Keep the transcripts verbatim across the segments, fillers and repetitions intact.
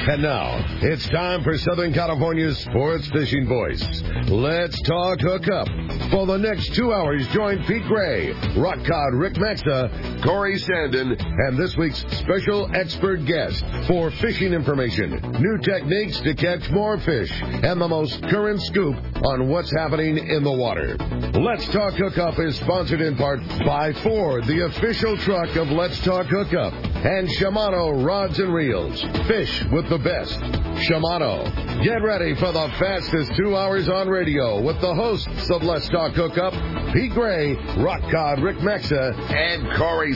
And now, it's time for Southern California's sports fishing voice. Let's Talk Hookup. For the next two hours, join Pete Gray, Rock Cod Rick Maxa, Corey Sandin, and this week's special expert guest for fishing information, new techniques to catch more fish, and the most current scoop on what's happening in the water. Let's Talk Hookup is sponsored in part by Ford, the official truck of Let's Talk Hookup, and Shimano Rods and Reels. Fish with the best. Shimano. Get ready for the fastest two hours on radio with the hosts of Let's Talk Hookup, Pete Gray, Rock Cod Rick Maxa, and Corey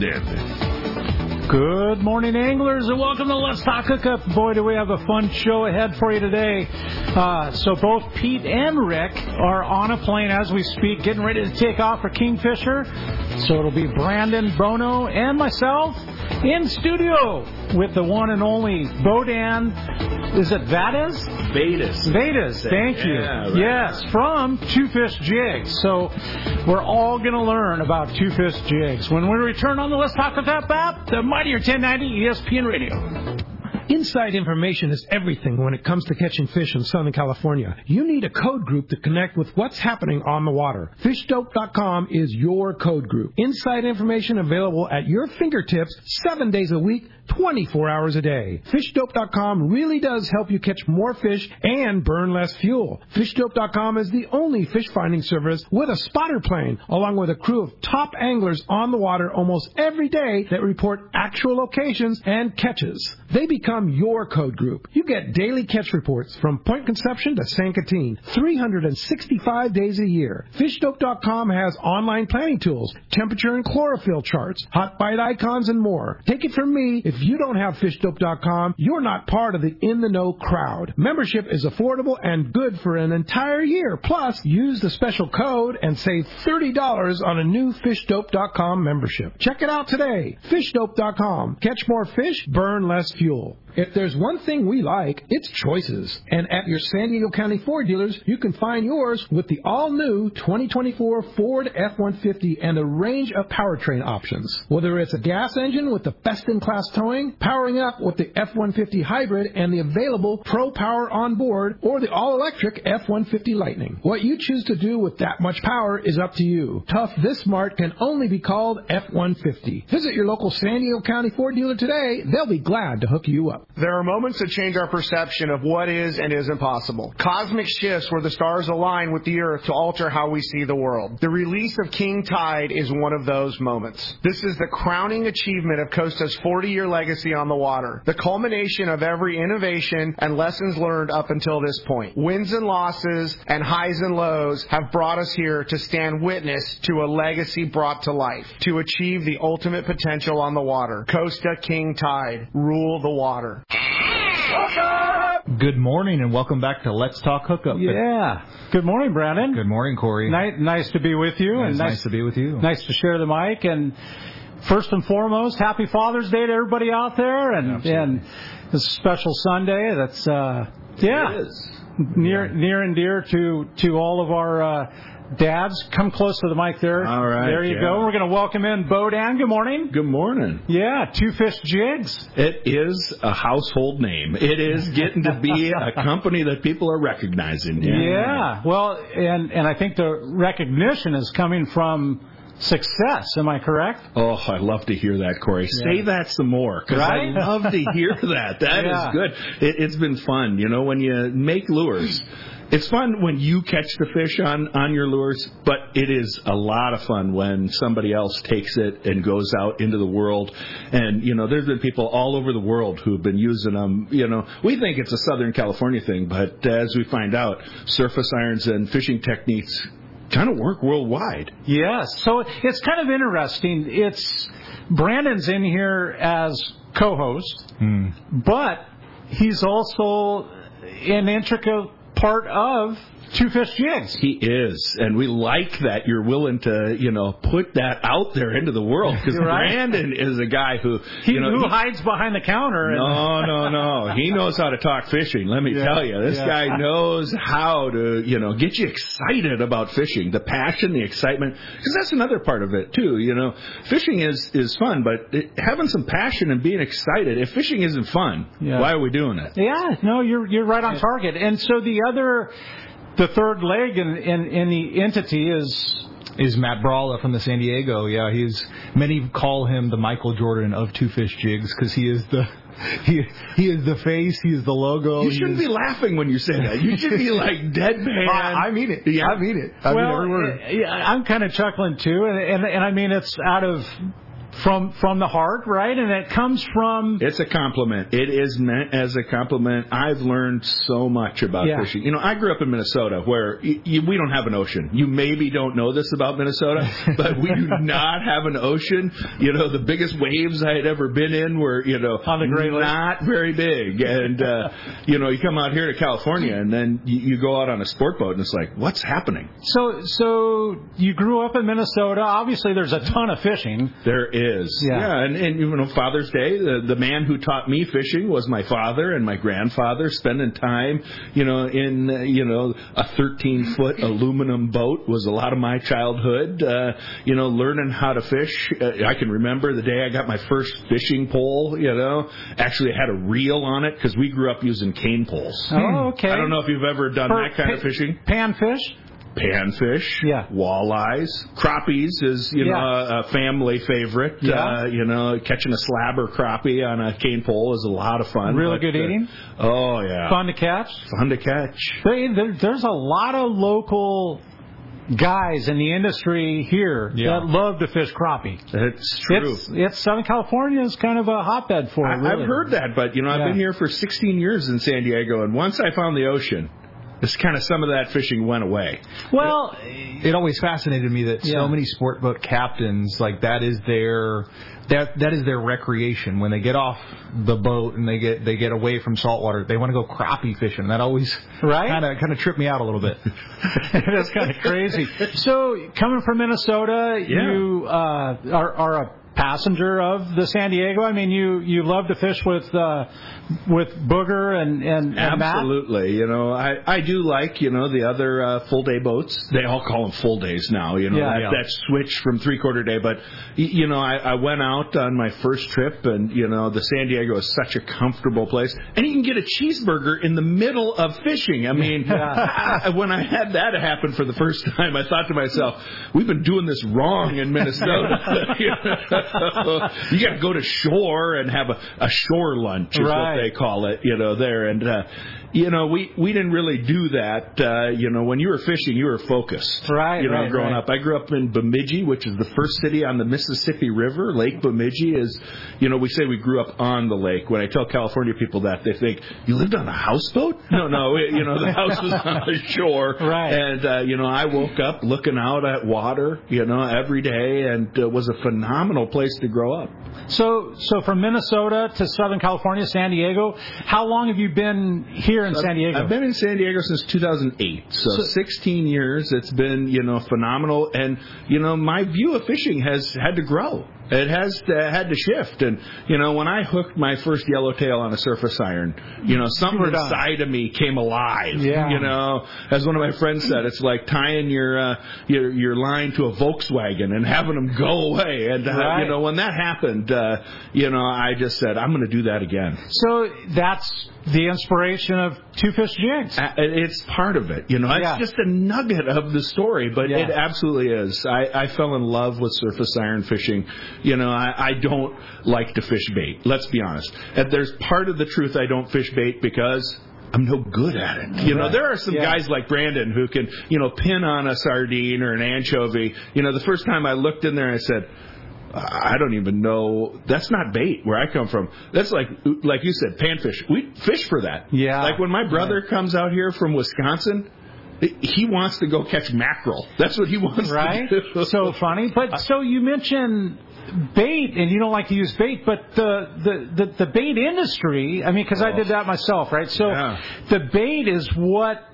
Sandin. Good morning, anglers, and welcome to Let's Talk Hookup. Boy, do we have a fun show ahead for you today. Uh, so both Pete and Rick are on a plane as we speak, getting ready to take off for Kingfisher. So it'll be Brandon, Bono, and myself in studio with the one and only Bodan. Is it Vadas? Vadas. Vadas, thank you. Yeah, right. Yes, from Two Fish Jigs. So we're all going to learn about Two Fish Jigs when we return on the Let's Talk Hookup app, the Mightier ten ninety E S P N Radio. Inside information is everything when it comes to catching fish in Southern California. You need a code group to connect with what's happening on the water. fish dope dot com is your code group. Inside information available at your fingertips seven days a week, twenty-four hours a day. fish dope dot com really does help you catch more fish and burn less fuel. fish dope dot com is the only fish finding service with a spotter plane, along with a crew of top anglers on the water almost every day that report actual locations and catches. They become your code group. You get daily catch reports from Point Conception to San Catine, three hundred sixty-five days a year. fish dope dot com has online planning tools, temperature and chlorophyll charts, hot bite icons, and more. Take it from me, if you don't have fish dope dot com, you're not part of the in-the-know crowd. Membership is affordable and good for an entire year. Plus, use the special code and save thirty dollars on a new fish dope dot com membership. Check it out today. fish dope dot com. Catch more fish, burn less fuel. If there's one thing we like, it's choices. And at your San Diego County Ford dealers, you can find yours with the all-new twenty twenty-four Ford F one fifty and a range of powertrain options. Whether it's a gas engine with the best-in-class towing, powering up with the F one fifty Hybrid and the available Pro Power on board, or the all-electric F one fifty Lightning. What you choose to do with that much power is up to you. Tough this smart can only be called F one fifty. Visit your local San Diego County Ford dealer today. They'll be glad to hook you up. There are moments that change our perception of what is and isn't possible. Cosmic shifts where the stars align with the Earth to alter how we see the world. The release of King Tide is one of those moments. This is the crowning achievement of Costa's forty-year legacy on the water, the culmination of every innovation and lessons learned up until this point. Wins and losses and highs and lows have brought us here to stand witness to a legacy brought to life, to achieve the ultimate potential on the water. Costa King Tide, rule the water. Good morning and welcome back to Let's Talk Hookup. Yeah. Good morning, Brandon. Good morning, Corey. Nice, nice to be with you. It's and nice, nice to be with you. Nice to share the mic. And first and foremost, happy Father's Day to everybody out there. And, and this special Sunday that's, uh, yeah, it is. near yeah. near and dear to, to all of our uh, dads. Come close to the mic there. All right. There you yeah. go. We're going to welcome in Bodan. Good morning. Good morning. Yeah, Two Fish Jigs. It is a household name. It is getting to be a company that people are recognizing. Yeah. yeah. Well, and, and I think the recognition is coming from success. Am I correct? Oh, I love to hear that, Corey. Yeah. Say that some more, because right? I love to hear that. That yeah. is good. It, it's been fun. You know, when you make lures, it's fun when you catch the fish on, on your lures, but it is a lot of fun when somebody else takes it and goes out into the world. And, you know, there's been people all over the world who have been using them. You know, we think it's a Southern California thing, but as we find out, surface irons and fishing techniques kind of work worldwide. Yes. So it's kind of interesting. It's Brandon's in here as co-host, mm. but he's also an intricate part of Two Fish Jigs. He is, and we like that you're willing to, you know, put that out there into the world, because right. Brandon is a guy who, he, you know, who he, hides behind the counter. No, and no, no. he knows how to talk fishing. Let me Yeah. tell you, this Yeah. guy knows how to, you know, get you excited about fishing. The passion, the excitement, because that's another part of it too. You know, fishing is is fun, but it, having some passion and being excited. If fishing isn't fun, Yeah. why are we doing it? Yeah, no, you're you're right on target. And so the other, the third leg in in, in the entity is. Is Matt Brawla from the San Diego. Yeah, he's many call him the Michael Jordan of Two Fish Jigs because he is the he he is the face, he is the logo. You shouldn't be laughing when you say that. You should be like deadpan. I, I mean it. Yeah. I mean it. I well, mean every word. uh, I'm kind of chuckling too, and, and and I mean it's out of from from the heart, right? And it comes from. It's a compliment. It is meant as a compliment. I've learned so much about Yeah. fishing. You know, I grew up in Minnesota where y- y- we don't have an ocean. You maybe don't know this about Minnesota, but we do not have an ocean. You know, the biggest waves I had ever been in were, you know, On the Great Lakes. not very big. And, uh, you know, you come out here to California and then you, you go out on a sport boat and it's like, what's happening? So so you grew up in Minnesota. Obviously, there's a ton of fishing. There is. Yeah. yeah and, and, you know, Father's Day, the, the man who taught me fishing was my father and my grandfather, spending time, you know, in, uh, you know, a thirteen-foot aluminum boat was a lot of my childhood, uh, you know, learning how to fish. Uh, I can remember the day I got my first fishing pole, you know, actually had a reel on it because we grew up using cane poles. Oh, okay. I don't know if you've ever done For that kind of pa- fishing. Panfish. Panfish, Yeah. walleyes, crappies is you know Yeah. a family favorite. Yeah. Uh, you know, catching a slabber crappie on a cane pole is a lot of fun. Really but, good uh, eating. Oh yeah, Fun to catch. fun to catch. They, there, there's a lot of local guys in the industry here Yeah. that love to fish crappie. It's true. It's, it's Southern California is kind of a hotbed for it. I, Really. I've heard that, but you know, I've Yeah. been here for sixteen years in San Diego, and once I found the ocean, this kind of some of that fishing went away. Well, It always fascinated me that Yeah. so many sport boat captains, like that is their that that is their recreation. When they get off the boat and they get they get away from saltwater, they want to go crappie fishing. That always Right? kind of kind of tripped me out a little bit. that's kind of crazy. So, coming from Minnesota, Yeah. you uh, are, are a passenger of the San Diego. I mean, you, you love to fish with uh, with Booger and and, and Matt. Absolutely. You know, I, I do like, you know, the other uh, full day boats. They all call them full days now, you know, Yeah, that, yeah. that switch from three quarter day. But, y- you know, I, I went out on my first trip and, you know, the San Diego is such a comfortable place. And you can get a cheeseburger in the middle of fishing. I mean, I, when I had that happen for the first time, I thought to myself, we've been doing this wrong in Minnesota. you got to go to shore and have a, a shore lunch is Right. what they call it, you know, there. And, uh, you know, we, we didn't really do that. Uh, you know, when you were fishing, you were focused. Right, You know, right, growing right. up. I grew up in Bemidji, which is the first city on the Mississippi River. Lake Bemidji is, you know, we say we grew up on the lake. When I tell California people that, they think, you lived on a houseboat? No, no, it, you know, the house was on the shore. Right. And, uh, you know, I woke up looking out at water, you know, every day, and it was a phenomenal place to grow up. So, so from Minnesota to Southern California, San Diego, how long have you been here in San Diego? I've been in San Diego since two thousand eight, so, So- sixteen years. It's been, you know, phenomenal, and you know, my view of fishing has had to grow. It has uh, had to shift, and you know, when I hooked my first yellowtail on a surface iron, you know, something were done. inside of me came alive. Yeah. You know, as one of my friends said, it's like tying your uh, your your line to a Volkswagen and having them go away. And uh, Right. you know, when that happened, uh, you know, I just said, I'm going to do that again. So that's the inspiration of Two Fish Jigs. Uh, It's part of it, you know. It's Yeah. just a nugget of the story, but Yeah. it absolutely is. I, I fell in love with surface iron fishing. You know, I, I don't like to fish bait. Let's be honest. And there's part of the truth I don't fish bait because I'm no good at it. You know, Right. there are some Yeah. guys like Brandon who can, you know, pin on a sardine or an anchovy. You know, the first time I looked in there, I said, I don't even know. That's not bait where I come from. That's like, like you said, panfish. We fish for that. Yeah. Like when my brother comes out here from Wisconsin, he wants to go catch mackerel. That's what he wants Right? to do. So funny. But so you mentioned bait, and you don't like to use bait, but the the, the, the bait industry, I mean, because I did that myself, right? So Yeah. the bait is what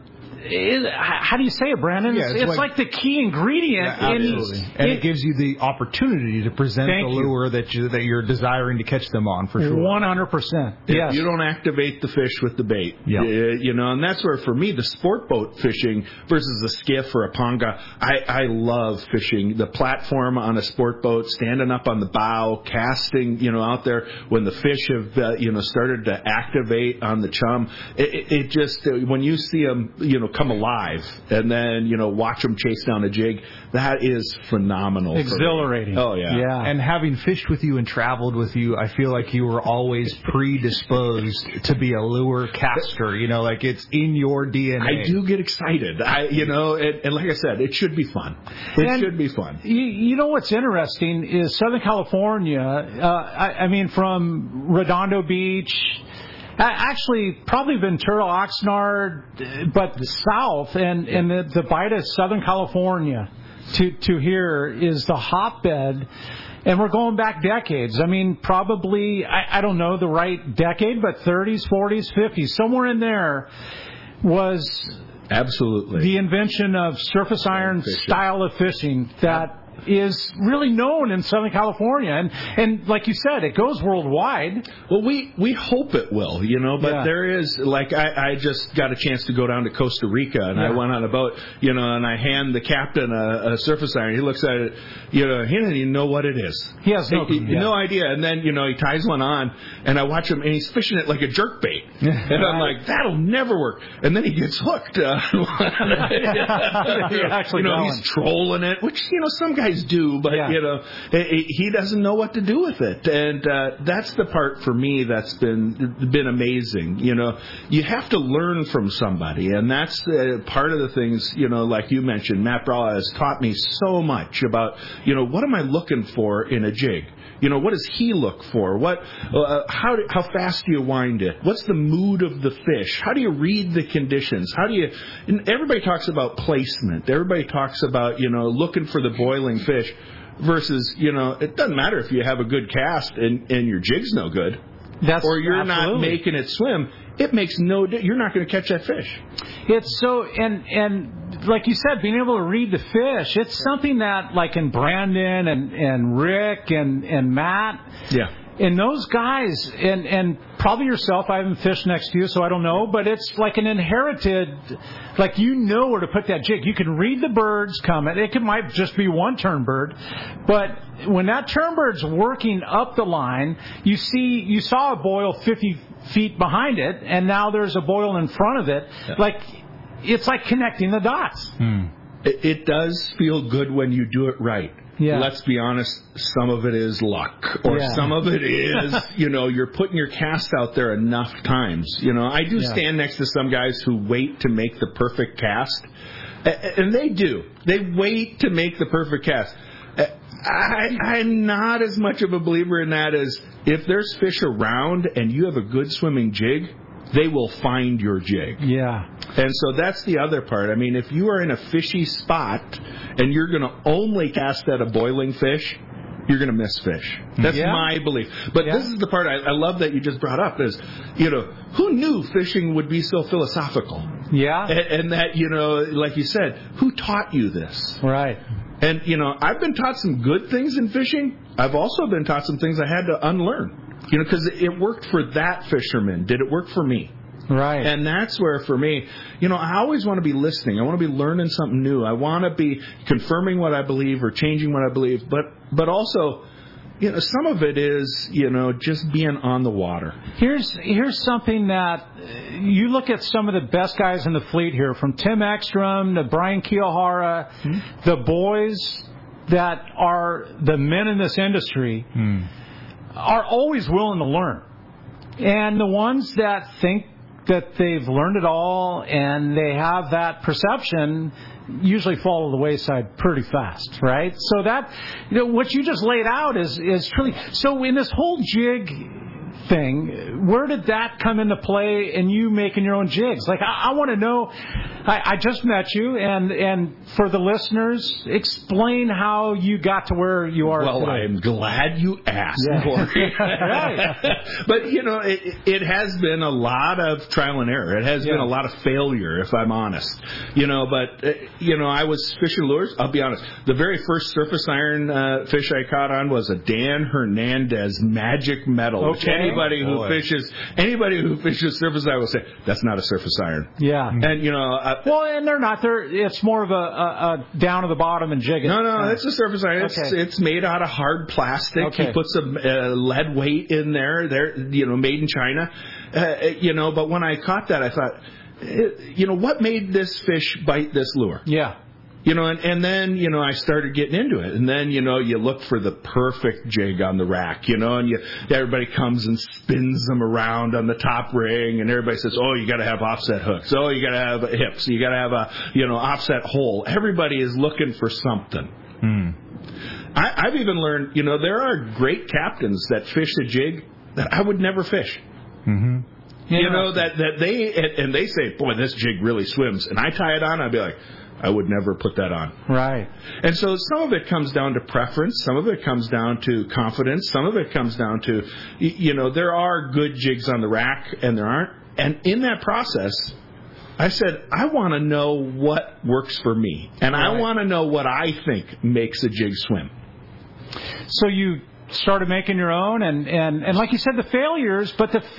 it, how do you say it, Brandon? Yeah, it's it's it's like, like the key ingredient. Yeah, absolutely. In, and it, it gives you the opportunity to present Thank the you. lure that you that you're desiring to catch them on, for sure. one hundred percent. If Yes. you don't activate the fish with the bait, Yeah. uh, you know, and that's where for me the sport boat fishing versus a skiff or a panga, I, I love fishing the platform on a sport boat, standing up on the bow, casting, you know, out there when the fish have, uh, you know, started to activate on the chum. It, it, it just, uh, when you see them, you know, come alive and then, you know, watch them chase down a jig, that is phenomenal. Exhilarating. Oh, yeah. Yeah. And having fished with you and traveled with you, I feel like you were always predisposed to be a lure caster. You know, like it's in your D N A. I do get excited. I, you know, and, and like I said, it should be fun. It And should be fun. You, you know what's interesting is Southern California, uh, I, I mean, from Redondo Beach, actually probably Ventura, Oxnard, but south and, and the, the bite of Southern California to, to here is the hotbed. And we're going back decades. I mean, probably, I, I don't know the right decade, but thirties, forties, fifties, somewhere in there was Absolutely. the invention of surface iron fishing. style of fishing that is really known in Southern California. And, and like you said, it goes worldwide. Well, we, we hope it will, you know, but Yeah. there is, like, I, I just got a chance to go down to Costa Rica, and Yeah. I went on a boat, you know, and I hand the captain a, a surface iron. He looks at it, you know, he doesn't even know what it is. He has no- He- he- yeah. no idea. And then, you know, he ties one on, and I watch him, and he's fishing it like a jerkbait. And I'm like, that'll never work. And then he gets hooked. Uh, He actually you know, going. he's trolling it, which, you know, some guys do, but, Yeah. you know, he he doesn't know what to do with it. And uh, that's the part for me that's been been amazing. You know, you have to learn from somebody, and that's uh, part of the things, you know, like you mentioned, Matt Bralla has taught me so much about, you know, what am I looking for in a jig? You know, what does he look for? What, uh, how do, how fast do you wind it? What's the mood of the fish? How do you read the conditions? How do you? And everybody talks about placement. Everybody talks about, you know, looking for the boiling fish. Versus, you know, it doesn't matter if you have a good cast and, and your jig's no good, That's or you're absolutely. not making it swim. It makes no. Di- you're not going to catch that fish. It's so, and and like you said, being able to read the fish, it's something that, like in Brandon and, and Rick and, and Matt, Yeah. and those guys, and, and probably yourself, I haven't fished next to you, so I don't know, but it's like an inherited, like you know where to put that jig. You can read the birds coming. It could, might just be one turn bird, but when that turn bird's working up the line, you see, you saw a boil fifty feet behind it, and now there's a boil in front of it. Yeah. Like, it's like connecting the dots. Hmm. It, it does feel good when you do it right. Yeah. Let's be honest, some of it is luck, or Yeah. some of it is, you know, you're putting your cast out there enough times. You know, I do Yeah. stand next to some guys who wait to make the perfect cast, A- and they do. They wait to make the perfect cast. I, I'm not as much of a believer in that as if there's fish around and you have a good swimming jig, they will find your jig. Yeah. And so that's the other part. I mean, if you are in a fishy spot and you're going to only cast at a boiling fish, you're going to miss fish. That's Yeah. my belief. But Yeah. this is the part I, I love that you just brought up is, you know, who knew fishing would be so philosophical? Yeah. And, and that, you know, like you said, who taught you this? Right. And, you know, I've been taught some good things in fishing. I've also been taught some things I had to unlearn. You know, because it worked for that fisherman. Did it work for me? Right. And that's where, for me, you know, I always want to be listening. I want to be learning something new. I want to be confirming what I believe or changing what I believe. But, but also, you know, some of it is, you know, just being on the water. Here's here's something that uh, you look at some of the best guys in the fleet here, from Tim Ekstrom to Brian Kiyohara, Hmm. the boys that are the men in this industry Hmm. are always willing to learn. And the ones that think that they've learned it all and they have that perception usually fall to the wayside pretty fast, right? So that, you know, what you just laid out is, is truly, so in this whole jig thing, where did that come into play in you making your own jigs? Like, I, I want to know, I, I just met you, and, and for the listeners, explain how you got to where you are well, today. I am glad you asked, Yeah. Corey. Right. But, you know, it, it has been a lot of trial and error. It has Yeah. been a lot of failure, if I'm honest. You know, but, uh, you know, I was fishing lures. I'll be honest. The very first surface iron uh, fish I caught on was a Dan Hernandez Magic Metal. Which Okay. anybody who Boy. fishes, anybody who fishes surface iron will say, that's not a surface iron. Yeah. And, you know, uh, Well, and they're not. They're. It's more of a, a, a down to the bottom and jig it. No, no, it's a surface iron. It's, Okay. it's made out of hard plastic. Okay. He puts some uh, lead weight in there. They're, you know, made in China. Uh, you know, but when I caught that, I thought, eh, you know, what made this fish bite this lure? Yeah. You know, and, and then, you know, I started getting into it. And then, you know, you look for the perfect jig on the rack, you know, and you, everybody comes and spins them around on the top ring, and everybody says, oh, you got to have offset hooks. Oh, you got to have hips. You got to have a, you know, offset hole. Everybody is looking for something. Hmm. I, I've even learned, you know, there are great captains that fish a jig that I would never fish. Mm-hmm. You know, that, that they, and, and they say, boy, this jig really swims. And I tie it on, I'd be like, I would never put that on. Right. And so some of it comes down to preference. Some of it comes down to confidence. Some of it comes down to, you know, there are good jigs on the rack and there aren't. And in that process, I said, I want to know what works for me. And Right. I want to know what I think makes a jig swim. So you started making your own, and, and, and like you said, the failures, but the,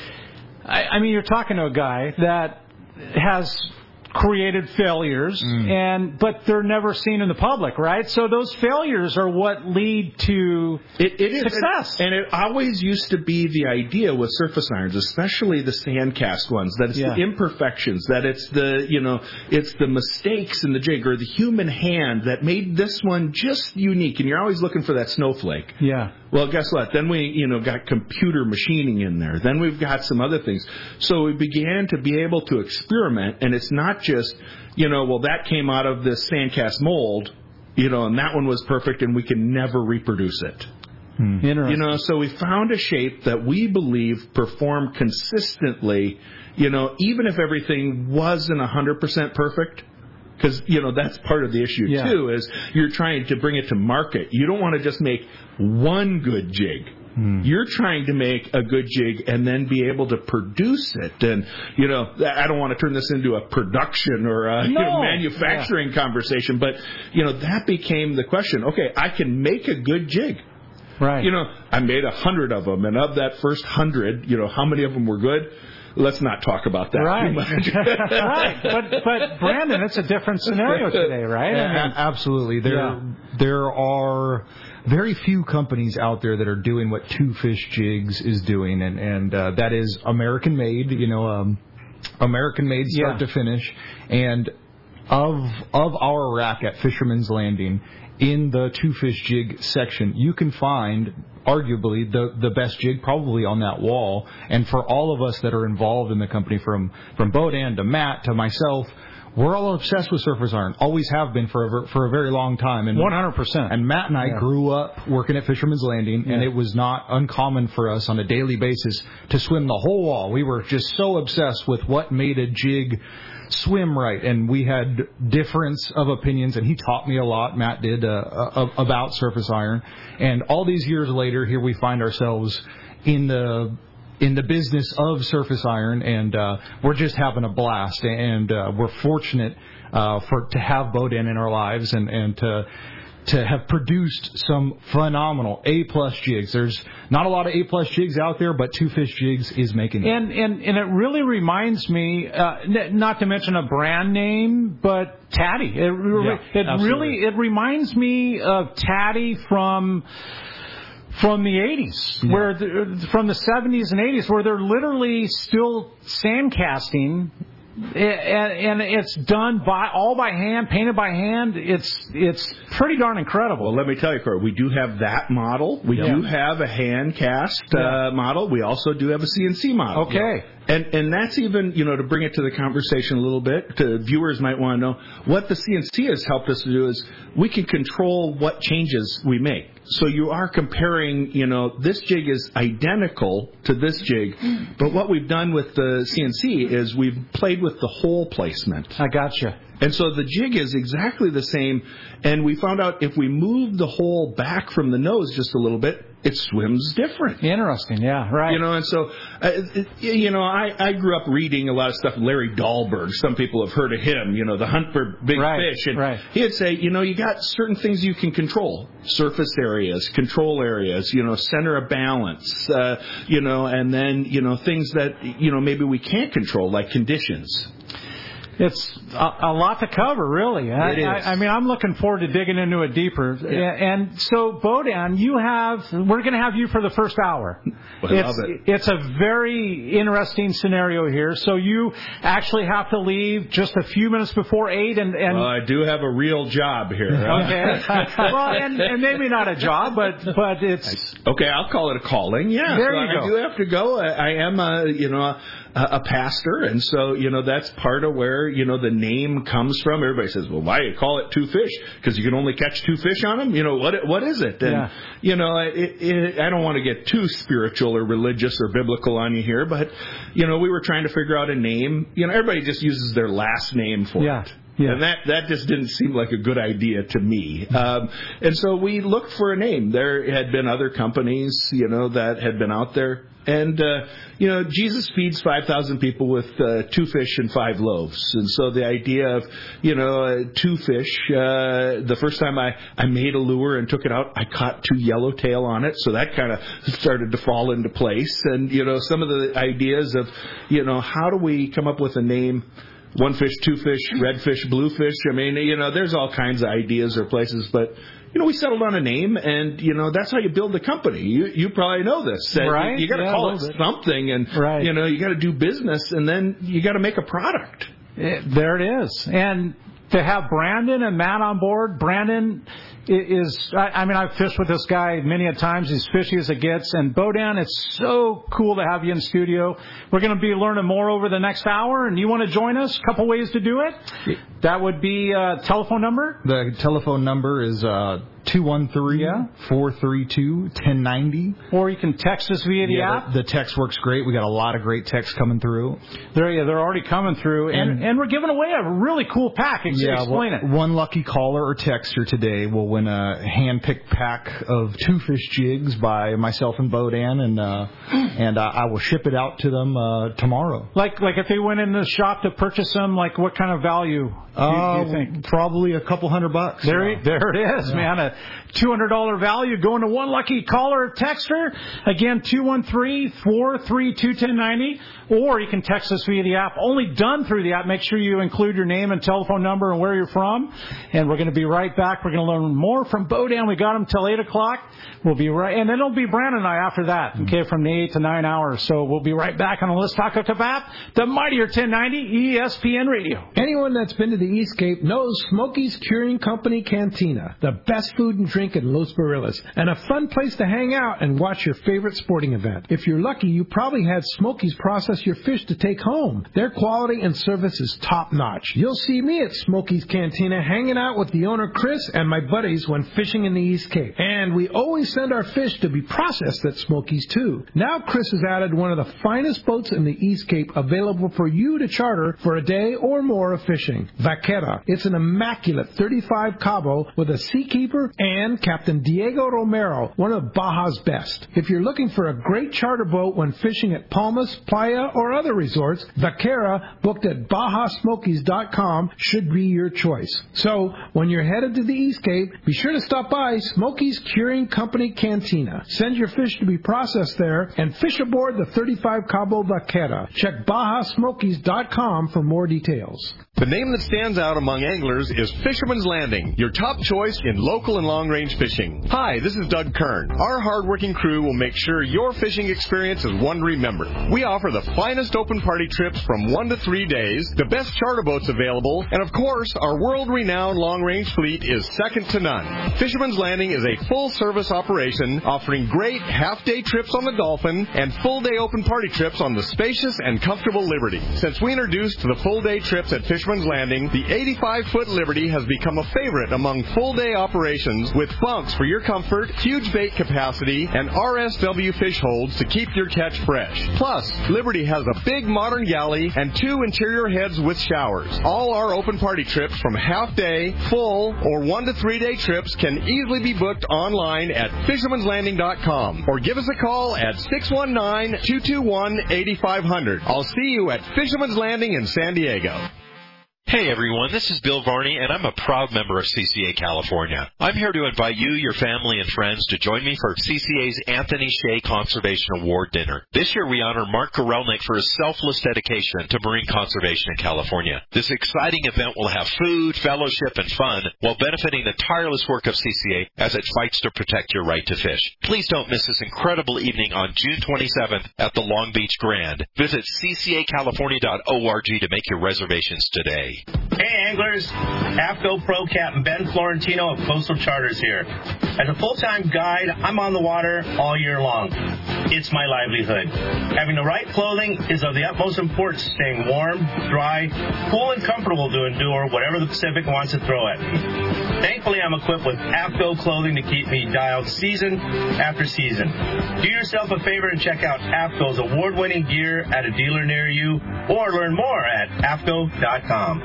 I, I mean, you're talking to a guy that has created failures, Mm. and but they're never seen in the public, right? So those failures are what lead to It, it is success. And, and it always used to be the idea with surface irons, especially the sand cast ones, that it's Yeah. the imperfections, that it's the, you know, it's the mistakes in the jig or the human hand that made this one just unique. And you're always looking for that snowflake. Yeah. Well, guess what? Then we, you know, got computer machining in there. Then we've got some other things. So we began to be able to experiment, and it's not just, you know, well, that came out of this sandcast mold, you know, and that one was perfect, and we can never reproduce it. Interesting. You know, so we found a shape that we believe performed consistently, you know, even if everything wasn't one hundred percent perfect. Because, you know, that's part of the issue, Yeah. too, is you're trying to bring it to market. You don't want to just make one good jig. Hmm. You're trying to make a good jig and then be able to produce it. And, you know, I don't want to turn this into a production or a you No. know, manufacturing conversation, but, you know, that became the question. Okay, I can make a good jig. Right. You know, I made a hundred of them, and of that first hundred, you know, how many of them were good? Let's not talk about that Right. too much. Right. But, but Brandon, it's a different scenario today, right? Yeah, I mean, a- absolutely. There, Yeah. there are very few companies out there that are doing what Two Fish Jigs is doing, and and uh, that is American made. You know, um, American made start Yeah. to finish, and of of our rack at Fisherman's Landing, in the Two Fish Jig section, you can find arguably the the best jig probably on that wall. And for all of us that are involved in the company, from from Bodan to Matt to myself, we're all obsessed with surface iron. Always have been for a, ver- for a very long time. And one hundred percent. and Matt and I Yeah. grew up working at Fisherman's Landing, and Yeah. it was not uncommon for us on a daily basis to swim the whole wall. We were just so obsessed with what made a jig swim right, and we had difference of opinions, and he taught me a lot, Matt did, uh, uh, about surface iron. And all these years later, here we find ourselves in the in the business of surface iron, and uh, we're just having a blast, and uh, we're fortunate uh, for to have Bodan in our lives, and, and to to have produced some phenomenal A-plus jigs. There's not a lot of A-plus jigs out there, but Two Fish Jigs is making it. And, and and it really reminds me, uh, n- not to mention a brand name, but Taddy. It, re- Yeah, it absolutely. really it reminds me of Taddy from from the eighties, Yeah. where the, from the seventies and eighties, where they're literally still sand casting. And, and it's done by all by hand, painted by hand. It's it's pretty darn incredible. Well, let me tell you, Corey, we do have that model. We Yeah. do have a hand cast Yeah. uh, model. We also do have a C N C model. Okay. And and that's even, you know, to bring it to the conversation a little bit, to viewers might want to know, what the C N C has helped us to do is we can control what changes we make. So you are comparing, you know, this jig is identical to this jig, but what we've done with the C N C is we've played with the hole placement. I gotcha. And so the jig is exactly the same, and we found out if we move the hole back from the nose just a little bit, it swims different. Interesting, yeah, right. You know, and so, uh, it, you know, I, I grew up reading a lot of stuff. Larry Dahlberg, some people have heard of him, you know, the hunt for big right, fish. And right. he'd say, you know, you got certain things you can control. Surface areas, control areas, you know, center of balance, uh, you know, and then, you know, things that, you know, maybe we can't control, like conditions. It's a, a lot to cover, really. I, it is. I, I mean, I'm looking forward to digging into it deeper. Yeah. And so, Bodan, you have, we're going to have you for the first hour. I it's, love it. It's a very interesting scenario here. So you actually have to leave just a few minutes before eight. And, and well, I do have a real job here. Okay. well, and, and maybe not a job, but but it's okay. I'll call it a calling. Yeah. There so you I go. do have to go. I, I am a, you know, a, a pastor, and so you know that's part of where you know the name comes from. Everybody says, "Well, why you call it two fish? Because you can only catch two fish on them." You know what? What is it? And yeah. you know, it, it, I don't want to get too spiritual or religious or biblical on you here, but you know, we were trying to figure out a name. You know, everybody just uses their last name for yeah. it. Yeah. And that, that just didn't seem like a good idea to me. Um, and so we looked for a name. There had been other companies, you know, that had been out there. And, uh, you know, Jesus feeds five thousand people with uh, two fish and five loaves. And so the idea of, you know, uh, two fish, uh, the first time I, I made a lure and took it out, I caught two yellowtail on it. So that kind of started to fall into place. And, you know, some of the ideas of, you know, how do we come up with a name? One fish, two fish, red fish, blue fish. I mean, you know, there's all kinds of ideas or places, but, you know, we settled on a name, and, you know, that's how you build a company. You you probably know this. Right. You, you got to yeah, call it bit. something, and, right. you know, you got to do business, and then you got to make a product. It, there it is. And to have Brandon and Matt on board, Brandon is, I, I mean, I've fished with this guy many a times. He's fishy as it gets. And Bodan, it's so cool to have you in studio. We're going to be learning more over the next hour, and you want to join us? A couple ways to do it. That would be uh telephone number. The telephone number is uh two one three, four three two, one oh nine oh. Or you can text us via the yeah, app. The, the text works great. We got a lot of great texts coming through. They're, yeah, they're already coming through. And, and, and we're giving away a really cool pack. Ex- yeah, explain one, it. One lucky caller or texter today will win a hand-picked pack of two fish jigs by myself and Bodan, and uh, and uh, I will ship it out to them uh, tomorrow. Like like if they went in the shop to purchase them, like what kind of value do, uh, do you think? Probably a couple hundred bucks. There, yeah. there it is, yeah. man. A two hundred dollars value going to one lucky caller or texter. Again, two one three, four three two, one oh nine oh. Or you can text us via the app. Only done through the app. Make sure you include your name and telephone number and where you're from. And we're going to be right back. We're going to learn more from Bodan. We got him till eight o'clock. We'll be right, and then it'll be Brandon and I after that, okay, from the eight to nine hours. So we'll be right back on the Let's Talk Hookup app, the mightier ten ninety E S P N Radio. Anyone that's been to the East Cape knows Smokey's Curing Company Cantina, the best food and drink in Los Barillas, and a fun place to hang out and watch your favorite sporting event. If you're lucky, you probably had Smokey's process your fish to take home. Their quality and service is top-notch. You'll see me at Smokey's Cantina hanging out with the owner, Chris, and my buddies when fishing in the East Cape. And we always send our fish to be processed at Smokey's, too. Now Chris has added one of the finest boats in the East Cape available for you to charter for a day or more of fishing. Vaquera. It's an immaculate thirty-five Cabo with a seakeeper and Captain Diego Romero, one of Baja's best. If you're looking for a great charter boat when fishing at Palmas, Playa, or other resorts, Vaquera, booked at Baja Smokies dot com, should be your choice. So, when you're headed to the East Cape, be sure to stop by Smokey's Curing Company Cantina. Send your fish to be processed there and fish aboard the thirty-five Cabo Vaquera. Check Baja Smokies dot com for more details. The name that stands out among anglers is Fisherman's Landing, your top choice in local and and long-range fishing. Hi, this is Doug Kern. Our hard-working crew will make sure your fishing experience is one to remember. We offer the finest open party trips from one to three days, the best charter boats available, and of course, our world-renowned long-range fleet is second to none. Fisherman's Landing is a full-service operation offering great half-day trips on the Dolphin and full-day open party trips on the spacious and comfortable Liberty. Since we introduced the full-day trips at Fisherman's Landing, the eighty-five foot Liberty has become a favorite among full-day operations with bunks for your comfort, huge bait capacity, and R S W fish holds to keep your catch fresh. Plus, Liberty has a big modern galley and two interior heads with showers. All our open party trips from half-day, full, or one to three-day trips can easily be booked online at fishermans landing dot com or give us a call at six one nine, two two one, eight five zero zero. I'll see you at Fisherman's Landing in San Diego. Hey everyone, this is Bill Varney, and I'm a proud member of C C A California. I'm here to invite you, your family, and friends to join me for C C A's Anthony Shea Conservation Award Dinner. This year we honor Mark Gorelnik for his selfless dedication to marine conservation in California. This exciting event will have food, fellowship, and fun while benefiting the tireless work of C C A as it fights to protect your right to fish. Please don't miss this incredible evening on June twenty-seventh at the Long Beach Grand. Visit c c a california dot org to make your reservations today. Hey anglers, AFCO Pro Captain Ben Florentino of Coastal Charters here. As a full-time guide, I'm on the water all year long. It's my livelihood. Having the right clothing is of the utmost importance, staying warm, dry, cool, and comfortable to endure whatever the Pacific wants to throw at me. Thankfully, I'm equipped with AFCO clothing to keep me dialed season after season. Do yourself a favor and check out AFCO's award-winning gear at a dealer near you, or learn more at A F C O dot com.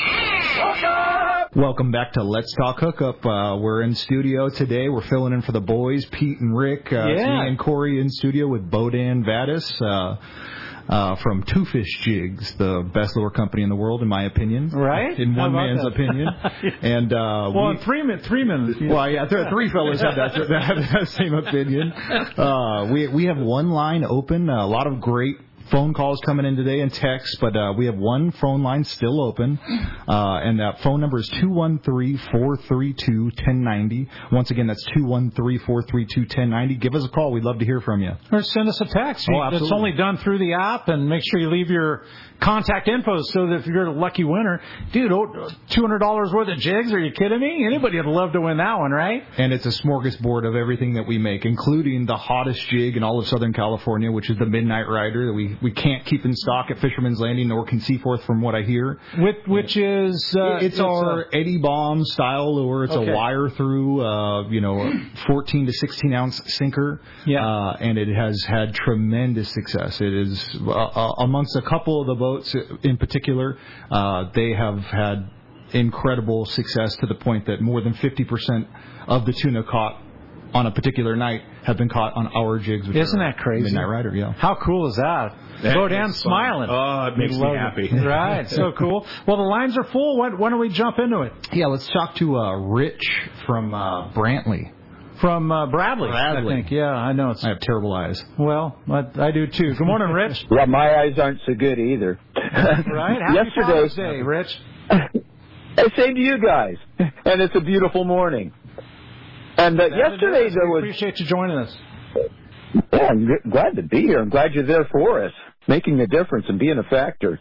Welcome back to Let's Talk Hookup. Uh, we're in studio today. We're filling in for the boys, Pete and Rick. Uh, yeah. It's me and Corey in studio with Bodan Vadas uh, uh, from Two Fish Jigs, the best lure company in the world, in my opinion. Right? In one man's that? opinion. And uh, well, we, three men, three men. Yeah. Well, yeah, th- three fellas have that, that, have that same opinion. Uh, we we have one line open. A lot of great phone calls coming in today and texts, but uh, we have one phone line still open, uh, and that phone number is two one three, four three two, one zero nine zero. Once again, that's two one three, four three two, one zero nine zero. Give us a call. We'd love to hear from you. Or send us a text. Oh, absolutely. It's only done through the app, and make sure you leave your contact info so that if you're a lucky winner, dude, two hundred dollars worth of jigs, are you kidding me? Anybody would love to win that one, right? And it's a smorgasbord of everything that we make, including the hottest jig in all of Southern California, which is the Midnight Rider that we, we can't keep in stock at Fisherman's Landing, nor can Seaforth, from what I hear. Which, which is... Uh, it's, it's our a, Eddie Baum style lure. It's okay. a wire-through, uh, you know, fourteen to sixteen ounce sinker. Yeah. Uh, and it has had tremendous success. It is, uh, uh, amongst a couple of the boats in particular, uh, they have had incredible success to the point that more than fifty percent of the tuna caught on a particular night have been caught on our jigs. Which Isn't that crazy? Midnight Rider, yeah. How cool is that? that Bodan's smiling. Oh, it makes me happy. It. Right, so cool. Well, the lines are full. Why, why don't we jump into it? Yeah, let's talk to uh, Rich from uh, Brantley. From uh, Bradley, Bradley, I think. Yeah, I know. It's... I have terrible eyes. Well, I, I do too. Good morning, Rich. Yeah, my eyes aren't so good either. Right? Happy Yesterday, Father's Day, Rich. Same to you guys. And it's a beautiful morning. And uh, yesterday there we was... appreciate you joining us. Yeah, I'm glad to be here. I'm glad you're there for us, making a difference and being a factor.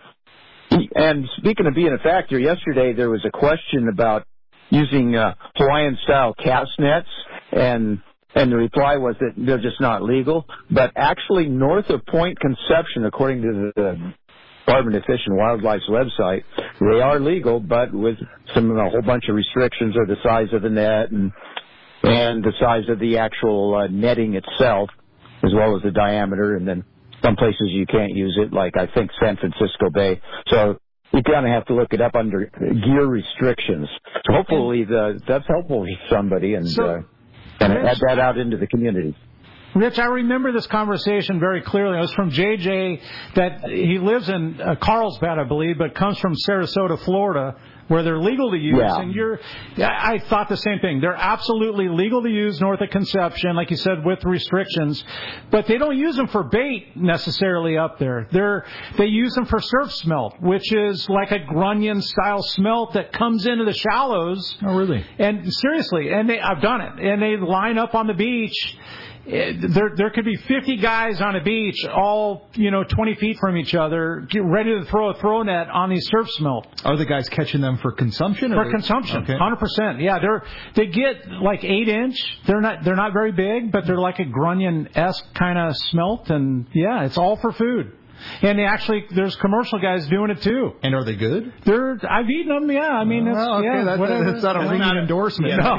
And speaking of being a factor, yesterday there was a question about using uh, Hawaiian-style cast nets, and and the reply was that they're just not legal. But actually, north of Point Conception, according to the Department of Fish and Wildlife's website, they are legal, but with some a whole bunch of restrictions of the size of the net and and the size of the actual uh, netting itself, as well as the diameter. And then some places you can't use it, like I think San Francisco Bay. So you kind of have to look it up under gear restrictions. So hopefully the, that's helpful to somebody, and so, uh, and add that out into the community. Rich, I remember this conversation very clearly. It was from J J, that he lives in uh, Carlsbad, I believe, but comes from Sarasota, Florida. where they're legal to use. Yeah. And you're, I thought the same thing. They're absolutely legal to use north of Conception, like you said, with restrictions, but they don't use them for bait necessarily up there. They're they use them for surf smelt, which is like a grunion style smelt that comes into the shallows. Oh, really? And seriously, and they, I've done it, and they line up on the beach. There, there could be fifty guys on a beach, all you know, twenty feet from each other, get ready to throw a throw net on these surf smelt. Are the guys catching them for consumption? For or consumption, okay. one hundred percent. Yeah, they're they get like eight inch. They're not they're not very big, but they're like a grunion-esque kind of smelt, and yeah, it's all for food. And they actually, there's commercial guys doing it too. And are they good? They're, I've eaten them. Yeah, I mean, it's, oh, okay. yeah, that's, whatever. that's not a ringing endorsement. No,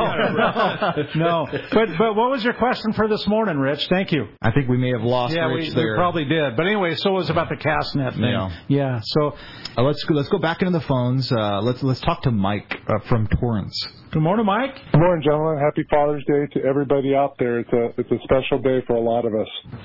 no, no. But but what was your question for this morning, Rich? Thank you. I think we may have lost yeah, Rich we, there. we probably did. But anyway, so it was about the cast net thing. Yeah. Yeah. So uh, let's go, let's go back into the phones. Uh, let's let's talk to Mike uh, from Torrance. Good morning, Mike. Good morning, gentlemen. Happy Father's Day to everybody out there. It's a it's a special day for a lot of us.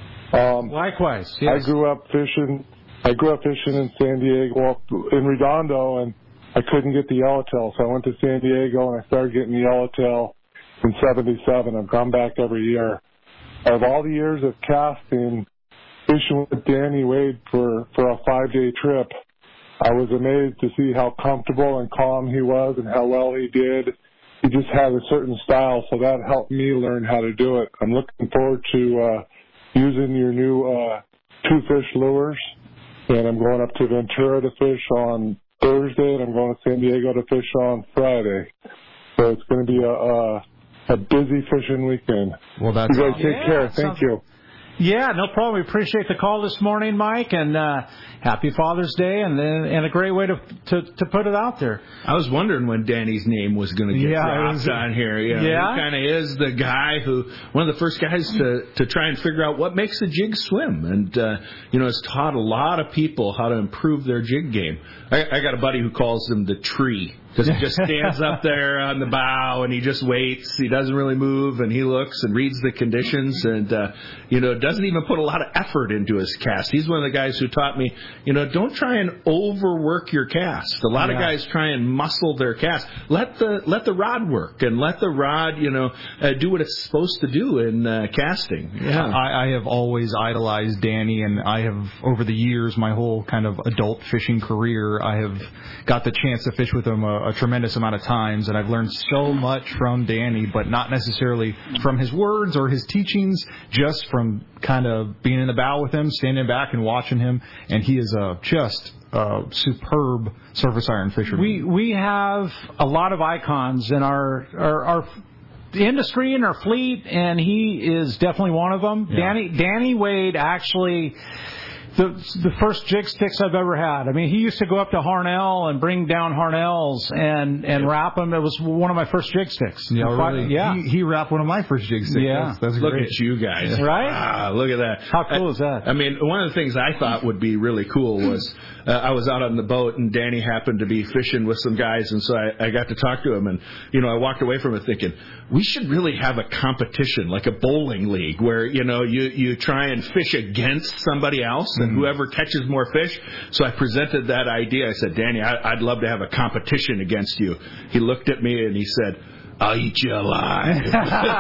Um, Likewise. Yes. I grew up fishing. I grew up fishing in San Diego, in Redondo, and I couldn't get the yellowtail, so I went to San Diego and I started getting the yellowtail in seventy-seven. I've gone back every year. Of all the years of casting, fishing with Danny Wade for, for a five-day trip, I was amazed to see how comfortable and calm he was and how well he did. He just had a certain style, so that helped me learn how to do it. I'm looking forward to uh, using your new uh, two-fish lures. And I'm going up to Ventura to fish on Thursday, and I'm going to San Diego to fish on Friday. So it's going to be a a, a busy fishing weekend. Well, that's you guys take yeah, care. Thank sounds- you. Yeah, no problem. We appreciate the call this morning, Mike, and uh, happy Father's Day, and and a great way to, to to put it out there. I was wondering when Danny's name was going to get Yeah, dropped was, on here. You know, yeah. He kind of is the guy who, one of the first guys to, to try and figure out what makes a jig swim, and, uh, you know, has taught a lot of people how to improve their jig game. I, I got a buddy who calls him the tree. Because he just stands up there on the bow and he just waits. He doesn't really move, and he looks and reads the conditions, and uh, you know, doesn't even put a lot of effort into his cast. He's one of the guys who taught me, you know, don't try and overwork your cast. A lot yeah. of guys try and muscle their cast. Let the let the rod work, and let the rod, you know, uh, do what it's supposed to do in uh, casting. Yeah, I, I have always idolized Danny, and I have over the years, my whole kind of adult fishing career, I have got the chance to fish with him a, a tremendous amount of times, and I've learned so much from Danny, but not necessarily from his words or his teachings, just from kind of being in the bow with him, standing back and watching him, and he is a just a superb surface iron fisherman. We we have a lot of icons in our our, our industry and our fleet, and he is definitely one of them. Yeah. Danny Danny Wade actually. The the first jig sticks I've ever had. I mean, he used to go up to Harnell and bring down Harnells and, and yep. wrap them. It was one of my first jig sticks. Yeah, really? Yeah. He, he wrapped one of my first jig sticks. Yeah. That's, that's look great. at you guys. Right? Ah, look at that. How cool I, is that? I mean, one of the things I thought would be really cool was uh, I was out on the boat, and Danny happened to be fishing with some guys, and so I, I got to talk to him, and, you know, I walked away from it thinking, we should really have a competition, like a bowling league, where, you know, you, you try and fish against somebody else, and mm-hmm. whoever catches more fish. So I presented that idea. I said, Danny, I, I'd love to have a competition against you. He looked at me and he said, I'll eat you alive. oh, and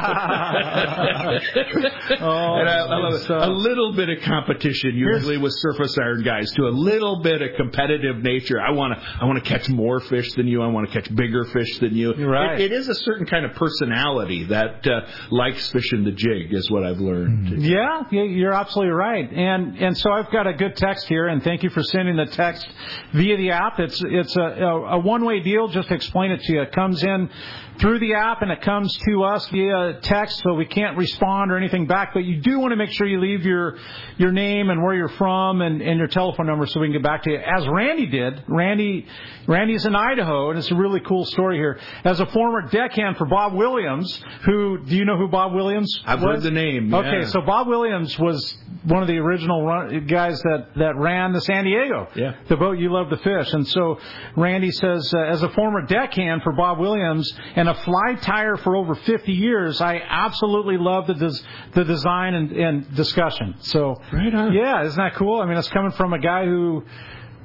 I, I love it. A little bit of competition usually with surface iron guys too. A little bit of competitive nature. I want to I want to catch more fish than you. I want to catch bigger fish than you. Right. It, it is a certain kind of personality that uh, likes fishing the jig, is what I've learned. Yeah, you're absolutely right. And and so I've got a good text here, and thank you for sending the text via the app. It's it's a, a, a one-way deal. Just to explain it to you. It comes in through the app, and it comes to us via text, so we can't respond or anything back. But you do want to make sure you leave your your name and where you're from and, and your telephone number so we can get back to you. As Randy did. Randy Randy's in Idaho, and it's a really cool story here. As a former deckhand for Bob Williams, who, do you know who Bob Williams I've was? heard the name. Yeah. Okay, so Bob Williams was one of the original run, guys that, that ran the San Diego, yeah. the boat you love to fish. And so Randy says, uh, as a former deckhand for Bob Williams and a fly tire for over fifty years, I absolutely love the des- the design and, and discussion. So, right on. Yeah, isn't that cool? I mean, it's coming from a guy who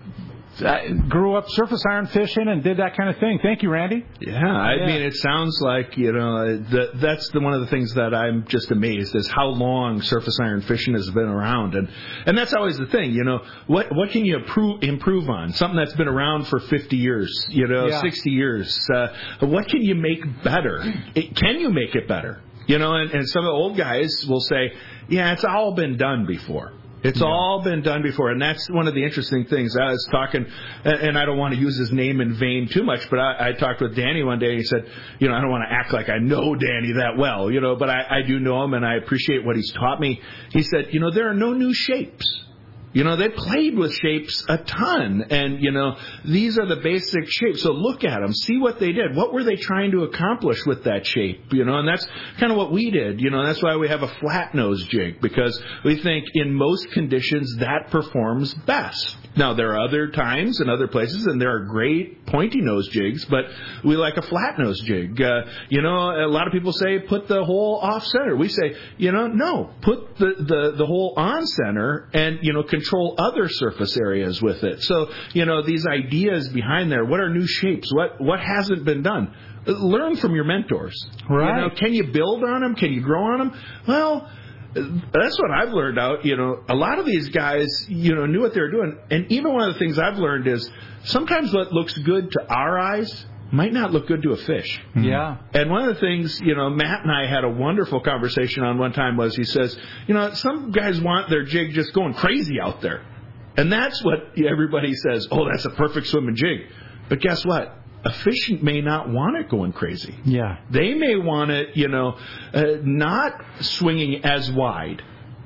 I grew up surface iron fishing and did that kind of thing. Thank you, Randy. Yeah, I yeah. mean, it sounds like, you know, the, that's the, one of the things that I'm just amazed is how long surface iron fishing has been around. And, and that's always the thing, you know, what, what can you improve, improve on? Something that's been around for fifty years, you know, yeah. sixty years. Uh, what can you make better? It, can you make it better? You know, and, and some of the old guys will say, yeah, it's all been done before. It's yeah. all been done before, and that's one of the interesting things. I was talking, and I don't want to use his name in vain too much, but I, I talked with Danny one day, and he said, you know, I don't want to act like I know Danny that well, you know, but I, I do know him, and I appreciate what he's taught me. He said, you know, there are no new shapes. You know, they played with shapes a ton, and, you know, these are the basic shapes. So look at them, see what they did. What were they trying to accomplish with that shape? You know, and that's kind of what we did. You know, that's why we have a flat nose jig, because we think in most conditions that performs best. Now, there are other times and other places, and there are great pointy nose jigs, but we like a flat nose jig. Uh, you know, a lot of people say put the hole off center. We say, you know, no, put the, the, the hole on center and, you know, control other surface areas with it. So, you know, these ideas behind there, what are new shapes? What, what hasn't been done? Learn from your mentors. Right. You know, can you build on them? Can you grow on them? Well, that's what I've learned out. You know, a lot of these guys, you know, knew what they were doing. And even one of the things I've learned is sometimes what looks good to our eyes might not look good to a fish. Yeah. And one of the things, you know, Matt and I had a wonderful conversation on one time was he says, you know, some guys want their jig just going crazy out there. And that's what everybody says, oh, that's a perfect swimming jig. But guess what? A fish may not want it going crazy. Yeah. They may want it, you know, uh, not swinging as wide,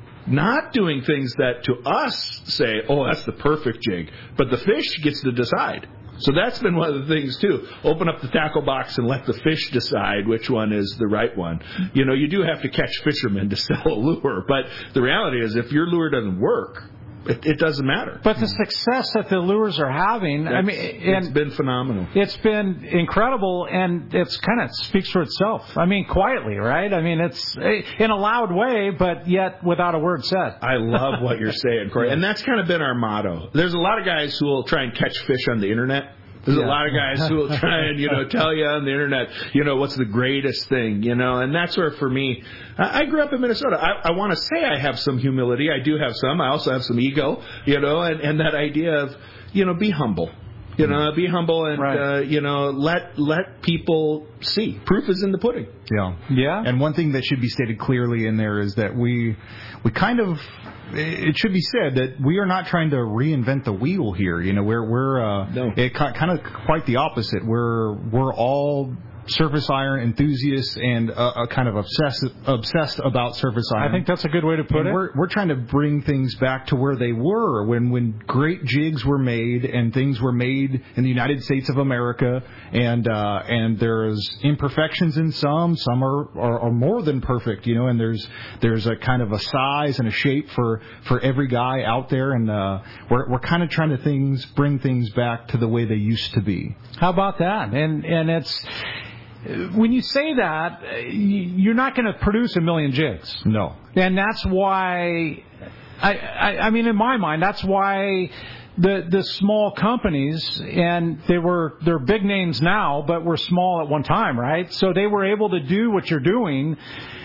not doing things that to us say, oh, that's the perfect jig. But the fish gets to decide. So that's been one of the things, too. Open up the tackle box and let the fish decide which one is the right one. You know, you do have to catch fishermen to sell a lure. But the reality is if your lure doesn't work, It, it doesn't matter. But the success that the lures are having, That's, I mean, and it's been phenomenal. It's been incredible, and it's kind of speaks for itself. I mean, quietly, right? I mean, it's in a loud way, but yet without a word said. I love what you're saying, Corey. And that's kind of been our motto. There's a lot of guys who will try and catch fish on the internet. There's yeah. a lot of guys who will try and, you know, tell you on the internet, you know, what's the greatest thing, you know, and that's where, for me, I, I grew up in Minnesota. I, I want to say I have some humility. I do have some. I also have some ego, you know, and, and that idea of, you know, be humble. You know, be humble and, right. uh, you know, let let people see. Proof is in the pudding. Yeah. Yeah. And one thing that should be stated clearly in there is that we we kind of, it should be said that we are not trying to reinvent the wheel here. You know, we're, we're uh, no. it kind of quite the opposite. We're, we're all surface iron enthusiasts and uh, uh, kind of obsessed obsessed about surface iron. I think that's a good way to put and it. We're we're trying to bring things back to where they were when when great jigs were made and things were made in the United States of America, and uh, and there's imperfections in some. Some are, are are more than perfect, you know. And there's there's a kind of a size and a shape for for every guy out there, and uh, we're we're kind of trying to things bring things back to the way they used to be. How about that? And and it's. When you say that, you're not going to produce a million jigs. No. And that's why, I, I, I mean, in my mind, that's why the the small companies, and they were, they're big names now, but were small at one time, right? So they were able to do what you're doing,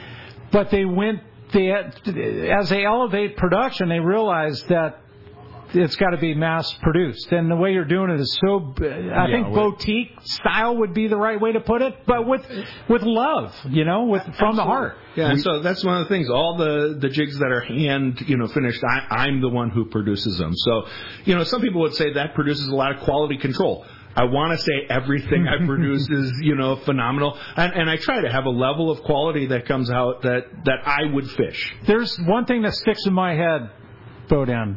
but they went, they, as they elevate production, they realized that it's got to be mass produced, and the way you're doing it is so. I yeah, think boutique style would be the right way to put it, but with with love, you know, with from Absolutely. the heart. Yeah, we, so that's one of the things. All the, the jigs that are hand, you know, finished, I, I'm the one who produces them. So, you know, some people would say that produces a lot of quality control. I want to say everything I produce is, you know, phenomenal, and, and I try to have a level of quality that comes out that that I would fish. There's one thing that sticks in my head, Bodan.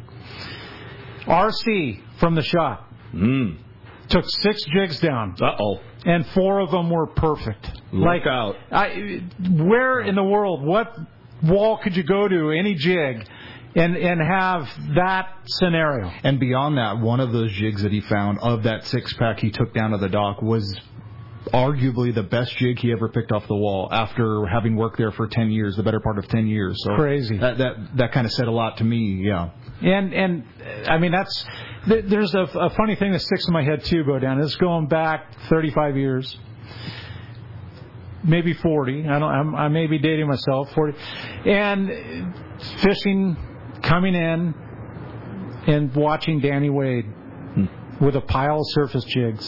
R C from the shop mm. took six jigs down. Uh-oh. And four of them were perfect. Look like, out. I, where in the world, what wall could you go to, any jig, and, and have that scenario? And beyond that, one of those jigs that he found, of that six-pack he took down to the dock, was arguably the best jig he ever picked off the wall after having worked there for ten years, the better part of ten years. So crazy. That that, that kind of said a lot to me, yeah. And, and I mean, that's There's a, a funny thing that sticks in my head, too, Bo Dan. It's going back thirty-five years, maybe forty. I don't. I'm, I may be dating myself, forty. And fishing, coming in, and watching Danny Wade hmm. with a pile of surface jigs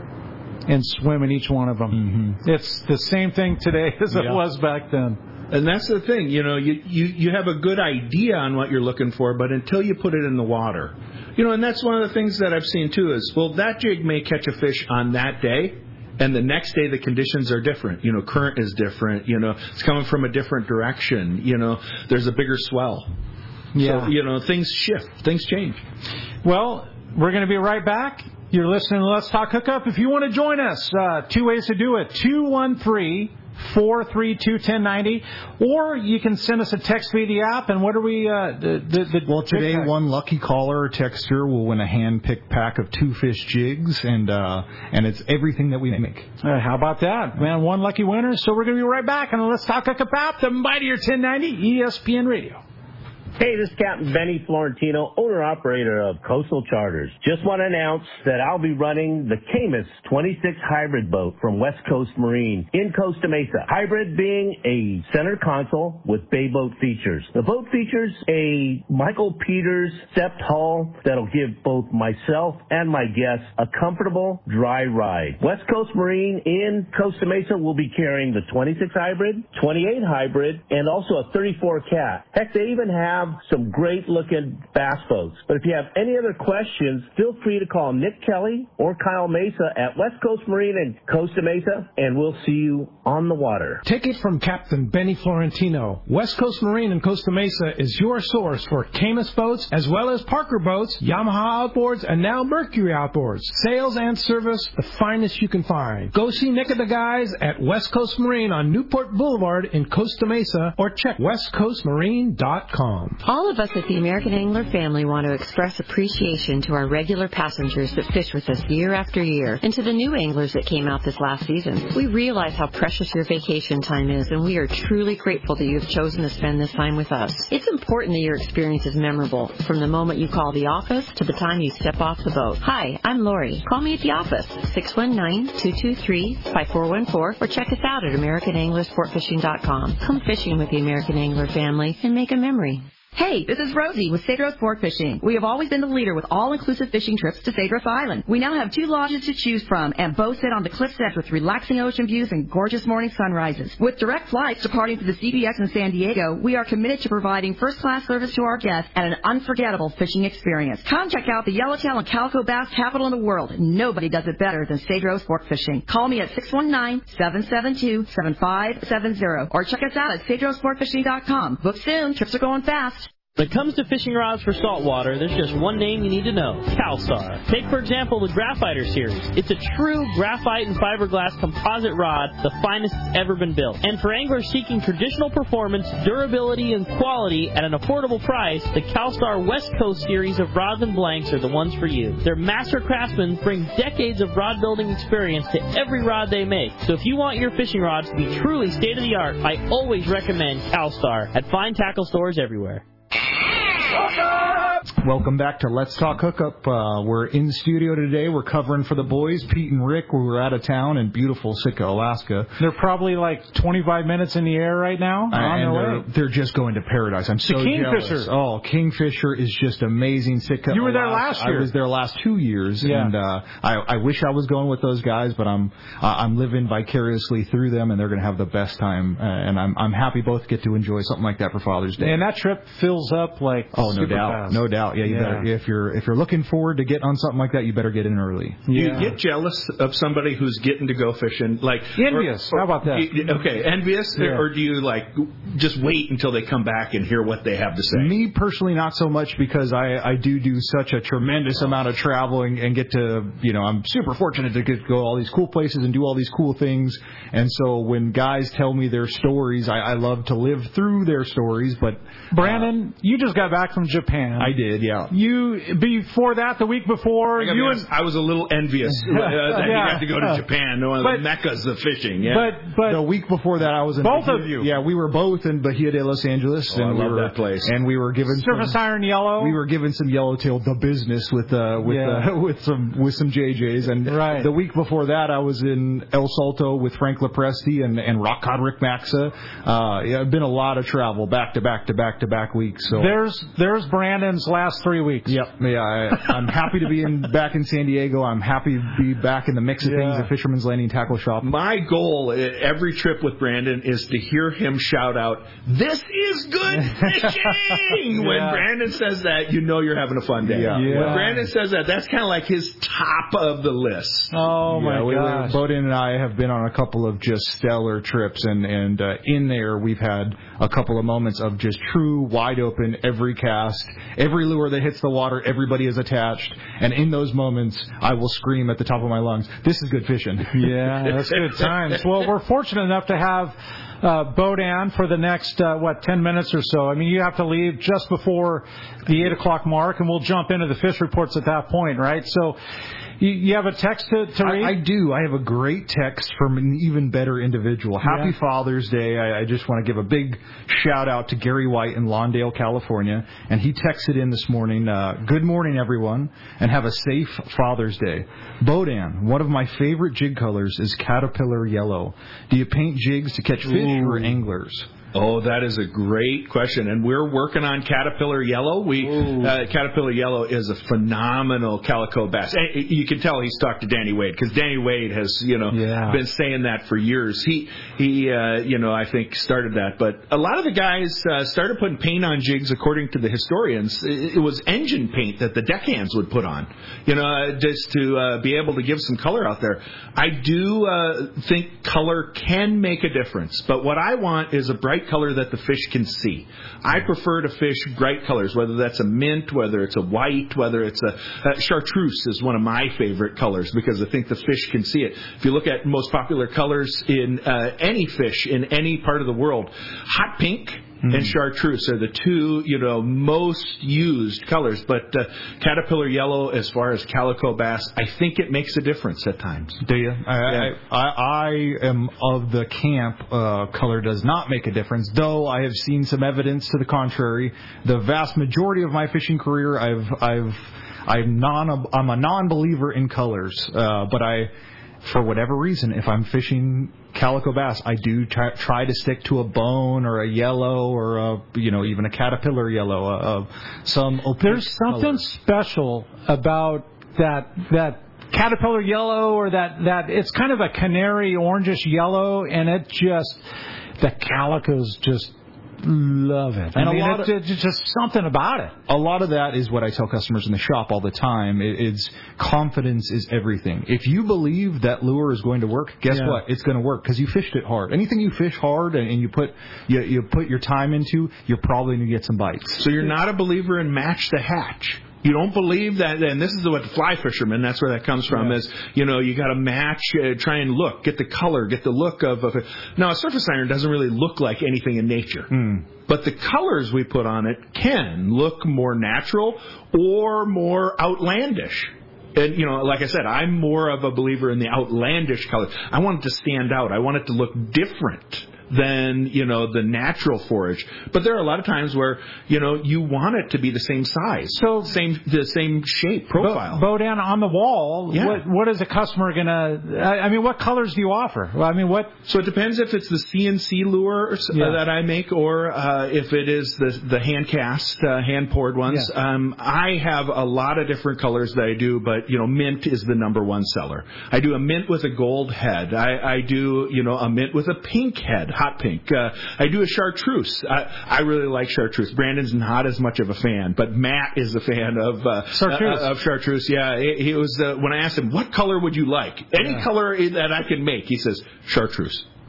and swimming each one of them. Mm-hmm. It's the same thing today as yeah. it was back then. And that's the thing, you know, you, you, you have a good idea on what you're looking for, but until you put it in the water. You know, and that's one of the things that I've seen, too, is, well, that jig may catch a fish on that day, and the next day the conditions are different. You know, current is different. You know, it's coming from a different direction. You know, there's a bigger swell. Yeah. So, you know, things shift. Things change. Well, we're going to be right back. You're listening to Let's Talk Hookup. If you want to join us, uh, two ways to do it. two one three, four three two, one zero nine zero, or you can send us a text via the app. And what are we? Uh, the, the, the well, today one lucky caller or texter will win a hand-picked pack of two fish jigs, and uh, and it's everything that we make. Uh, how about that, man? One lucky winner. So we're going to be right back on the Let's Talk Hookup app, the mightier ten ninety E S P N Radio. Hey, this is Captain Benny Florentino, owner-operator of Coastal Charters. Just want to announce that I'll be running the Camus twenty-six hybrid boat from West Coast Marine in Costa Mesa. Hybrid being a center console with bay boat features. The boat features a Michael Peters Sept hull that'll give both myself and my guests a comfortable, dry ride. West Coast Marine in Costa Mesa will be carrying the twenty-six hybrid, twenty-eight hybrid, and also a thirty-four cat. Heck, they even have some great-looking bass boats. But if you have any other questions, feel free to call Nick Kelly or Kyle Mesa at West Coast Marine in Costa Mesa, and we'll see you on the water. Take it from Captain Benny Florentino. West Coast Marine in Costa Mesa is your source for Camus boats, as well as Parker boats, Yamaha outboards, and now Mercury outboards. Sales and service, the finest you can find. Go see Nick and the guys at West Coast Marine on Newport Boulevard in Costa Mesa, or check west coast marine dot com. All of us at the American Angler family want to express appreciation to our regular passengers that fish with us year after year, and to the new anglers that came out this last season. We realize how precious your vacation time is, and we are truly grateful that you have chosen to spend this time with us. It's important that your experience is memorable, from the moment you call the office to the time you step off the boat. Hi, I'm Lori. Call me at the office, six one nine, two two three, five four one four, or check us out at american angler sport fishing dot com. Come fishing with the American Angler family and make a memory. Hey, this is Rosie with Cedros Sport Fishing. We have always been the leader with all-inclusive fishing trips to Cedros Island. We now have two lodges to choose from, and both sit on the cliff's edge with relaxing ocean views and gorgeous morning sunrises. With direct flights departing to the C B X in San Diego, we are committed to providing first-class service to our guests and an unforgettable fishing experience. Come check out the yellowtail and calico bass capital in the world. Nobody does it better than Cedros Sport Fishing. Call me at six one nine, seven seven two, seven five seven zero or check us out at cedros sport fishing dot com. Book soon. Trips are going fast. When it comes to fishing rods for saltwater, there's just one name you need to know, CalStar. Take, for example, the Graphiter series. It's a true graphite and fiberglass composite rod, the finest it's ever been built. And for anglers seeking traditional performance, durability, and quality at an affordable price, the CalStar West Coast series of rods and blanks are the ones for you. Their master craftsmen bring decades of rod building experience to every rod they make. So if you want your fishing rods to be truly state-of-the-art, I always recommend CalStar at fine tackle stores everywhere. Welcome back to Let's Talk Hookup. Uh, we're in studio today. We're covering for the boys, Pete and Rick. We were out of town in beautiful Sitka, Alaska. They're probably like twenty-five minutes in the air right now. Uh, on their way. They're, they're just going to paradise. I'm so the Kingfisher. jealous. Oh, Kingfisher is just amazing. Sitka. You were there Alaska. last year. I was there last two years, yeah. and uh, I, I wish I was going with those guys, but I'm uh, I'm living vicariously through them, and they're going to have the best time. Uh, and I'm I'm happy both get to enjoy something like that for Father's Day. And that trip fills up like oh no doubt, fast. no doubt. Yeah, you yeah. better if you're if you're looking forward to get on something like that, you better get in early. Yeah. You get jealous of somebody who's getting to go fishing, like envious. Or, or, How about that? Okay, envious, yeah. or do you like just wait until they come back and hear what they have to say? Me personally, not so much, because I I do do such a tremendous amount of traveling and get to you know I'm super fortunate to get to go all these cool places and do all these cool things. And so when guys tell me their stories, I, I love to live through their stories. But Brandon, uh, you just got back from Japan. I did. did, yeah. You before that, the week before, I, you honest, and I was a little envious uh, that yeah. you had to go to Japan, one of but, the meccas of fishing. Yeah. But but the week before that, I was in both Bahia, of you. Yeah, we were both in Bahia de Los Angeles, oh, and I we love were that place. and we were given Surface some, Iron Yellow. We were given some yellowtail the business with uh with yeah. uh, with some with some J Js, and right. the week before that, I was in El Salto with Frank Lepresti and and Rock Cod Rick Maxa. Uh, yeah, it's been a lot of travel, back to back to back to back weeks. So there's there's Brandon's last three weeks. Yep. Yeah, I, I'm happy to be in back in San Diego. I'm happy to be back in the mix of yeah. things at Fisherman's Landing Tackle Shop. My goal every trip with Brandon is to hear him shout out, "This is good fishing!" yeah. When Brandon says that, you know you're having a fun day. Yeah. Yeah. When Brandon says that, that's kind of like his top of the list. Oh my yeah, gosh! Bowden and I have been on a couple of just stellar trips, and and uh, in there we've had a couple of moments of just true wide open every cast, every lure that hits the water, everybody is attached, and in those moments I will scream at the top of my lungs, "This is good fishing!" Yeah, that's good times. Well, we're fortunate enough to have uh, Bowden for the next, uh, what, ten minutes or so. I mean, you have to leave just before the eight o'clock mark, and we'll jump into the fish reports at that point, right? So you, you have a text to, to read? I, I do. I have a great text from an even better individual. Happy yeah. Father's Day. I, I just want to give a big shout out to Gary White in Lawndale, California. And he texted in this morning, uh, "Good morning, everyone, and have a safe Father's Day. Bowden, one of my favorite jig colors is Caterpillar Yellow. Do you paint jigs to catch fish Ooh. or anglers?" Oh, that is a great question, and we're working on Caterpillar Yellow. We uh, Caterpillar Yellow is a phenomenal calico bass. You can tell he's talked to Danny Wade, because Danny Wade has, you know, yeah. been saying that for years. He he, uh, you know, I think started that, but a lot of the guys uh, started putting paint on jigs. According to the historians, it, it was engine paint that the deckhands would put on, you know, uh, just to uh, be able to give some color out there. I do uh, think color can make a difference, but what I want is a bright color that the fish can see. I prefer to fish bright colors, whether that's a mint, whether it's a white, whether it's a, a chartreuse is one of my favorite colors, because I think the fish can see it. If you look at most popular colors in uh, any fish in any part of the world, hot pink Mm-hmm. and chartreuse are the two, you know, most used colors. But uh, Caterpillar Yellow, as far as calico bass, I think it makes a difference at times. Do you? I, yeah. I, I, I am of the camp uh, color does not make a difference, though I have seen some evidence to the contrary. The vast majority of my fishing career, I've, I've, I'm non, I'm a non-believer in colors, uh, but I, for whatever reason, if I'm fishing calico bass, I do try, try to stick to a bone or a yellow or a, you know, even a caterpillar yellow. Uh, some There's something color. special about that that caterpillar yellow, or that that it's kind of a canary orangish yellow, and it just the calicos just love it. And I mean, a lot it's, of, it's just something about it. A lot of that is what I tell customers in the shop all the time. It, it's confidence is everything. If you believe that lure is going to work, guess yeah. what? It's going to work, because you fished it hard. Anything you fish hard and, and you put you, you put your time into, you're probably going to get some bites. So you're not a believer in match the hatch. You don't believe that, and this is what the fly fisherman, that's where that comes from, yeah. is, you know, you got to match, uh, try and look, get the color, get the look of, of it. Now, a surface iron doesn't really look like anything in nature. Mm. But the colors we put on it can look more natural or more outlandish. And, you know, like I said, I'm more of a believer in the outlandish colors. I want it to stand out. I want it to look different than, you know, the natural forage. But there are a lot of times where, you know, you want it to be the same size, so same the same shape profile. Bowden, on the wall, yeah. what, what is a customer going to, I mean, what colors do you offer? Well, I mean, what? So it depends if it's the C N C lures yeah. uh, that I make, or uh, if it is the, the hand cast, uh, hand poured ones. Yeah. Um, I have a lot of different colors that I do, but, you know, mint is the number one seller. I do a mint with a gold head. I, I do, you know, a mint with a pink head. Hot pink. Uh, I do a chartreuse. I, I really like chartreuse. Brandon's not as much of a fan, but Matt is a fan of uh, chartreuse. Uh, of chartreuse. Yeah, he, he was. Uh, when I asked him what color would you like, any yeah. color that I can make, he says chartreuse.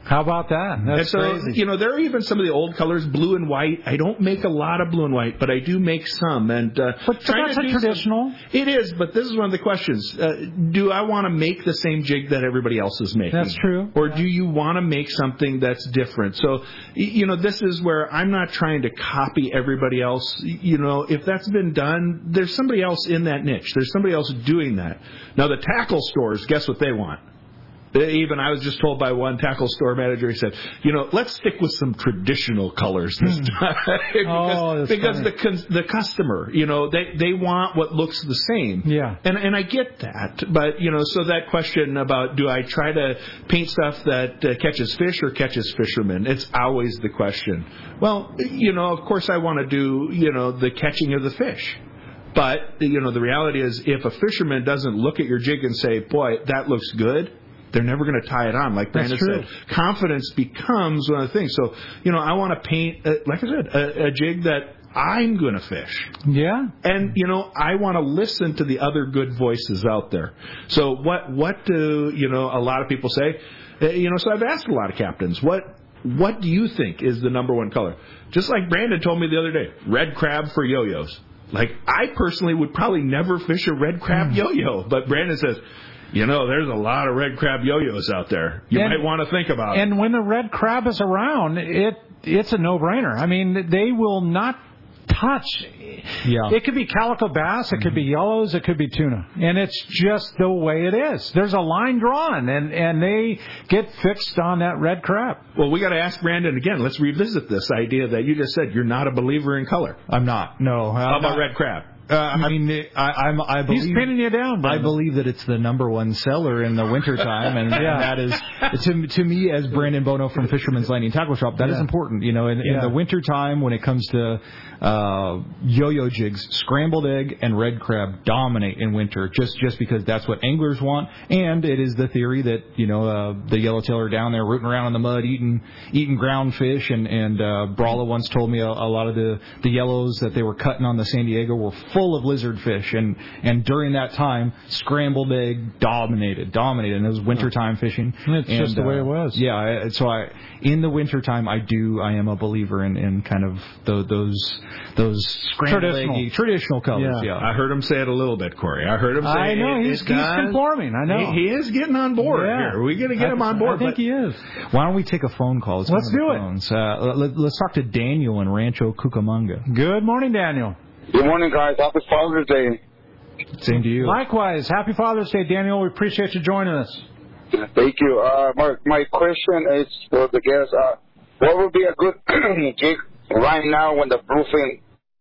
How about that? That's and so, crazy. You know, there are even some of the old colors, blue and white. I don't make a lot of blue and white, but I do make some. And uh, But, but trying that's to a do traditional. Some, it is, but this is one of the questions. Uh, do I want to make the same jig that everybody else is making? That's true. Or yeah. do you want to make something that's different? So, you know, this is where I'm not trying to copy everybody else. You know, if that's been done, there's somebody else in that niche. There's somebody else doing that. Now, the tackle stores, guess what they want? Even I was just told by one tackle store manager, he said, you know, let's stick with some traditional colors this time. because oh, because the the customer, you know, they, they want what looks the same. Yeah. And and I get that. But, you know, so that question about do I try to paint stuff that uh, catches fish or catches fishermen, it's always the question. Well, you know, of course I want to do, you know, the catching of the fish. But, you know, the reality is if a fisherman doesn't look at your jig and say, boy, that looks good, they're never going to tie it on, like Brandon said. Confidence becomes one of the things. So, you know, I want to paint, uh, like I said, a, a jig that I'm going to fish. Yeah. And, you know, I want to listen to the other good voices out there. So what, what do, you know, a lot of people say? Uh, you know, so I've asked a lot of captains, what, what do you think is the number one color? Just like Brandon told me the other day, red crab for yo-yos. Like, I personally would probably never fish a red crab mm. yo-yo, but Brandon says, you know, there's a lot of red crab yo-yos out there. You and, might want to think about and it. And when the red crab is around, it it's a no-brainer. I mean, they will not touch. Yeah. It could be calico bass, it could be yellows, it could be tuna. And it's just the way it is. There's a line drawn, and, and they get fixed on that red crab. Well, we got to ask Brandon again. Let's revisit this idea that you just said you're not a believer in color. I'm not. No. I'm How about not. red crab? Uh, I mean, I, I'm, I believe he's pinning you down. Brandon. I believe that it's the number one seller in the wintertime, and, yeah. and that is to to me as Brandon Bono from Fisherman's Landing Tackle Shop. That yeah. is important, you know. In, yeah. in the wintertime, when it comes to uh, yo-yo jigs, scrambled egg and red crab dominate in winter, just just because that's what anglers want, and it is the theory that you know uh, the yellowtail are down there rooting around in the mud, eating eating ground fish, and and uh, Brawla once told me a, a lot of the the yellows that they were cutting on the San Diego were full of lizard fish, and and during that time scrambled egg dominated dominated and it was wintertime fishing. It's and, just the uh, way it was. Yeah, so I in the wintertime I do I am a believer in, in kind of the, those those scrambled traditional eggy, traditional colors. Yeah. yeah, I heard him say it a little bit, Corey. I heard him say I know it, he's, it he's does. conforming. I know he, he is getting on board yeah. here. We're gonna get I, him on board. I think he is. Why don't we take a phone call? Let's, let's do it. Phones. Uh, let, let's talk to Daniel in Rancho Cucamonga. Good morning, Daniel. Good morning, guys. Happy Father's Day. Same to you. Likewise. Happy Father's Day, Daniel. We appreciate you joining us. Thank you. Uh, my, my question is for the guests. Uh, what would be a good jig right now when the bluefin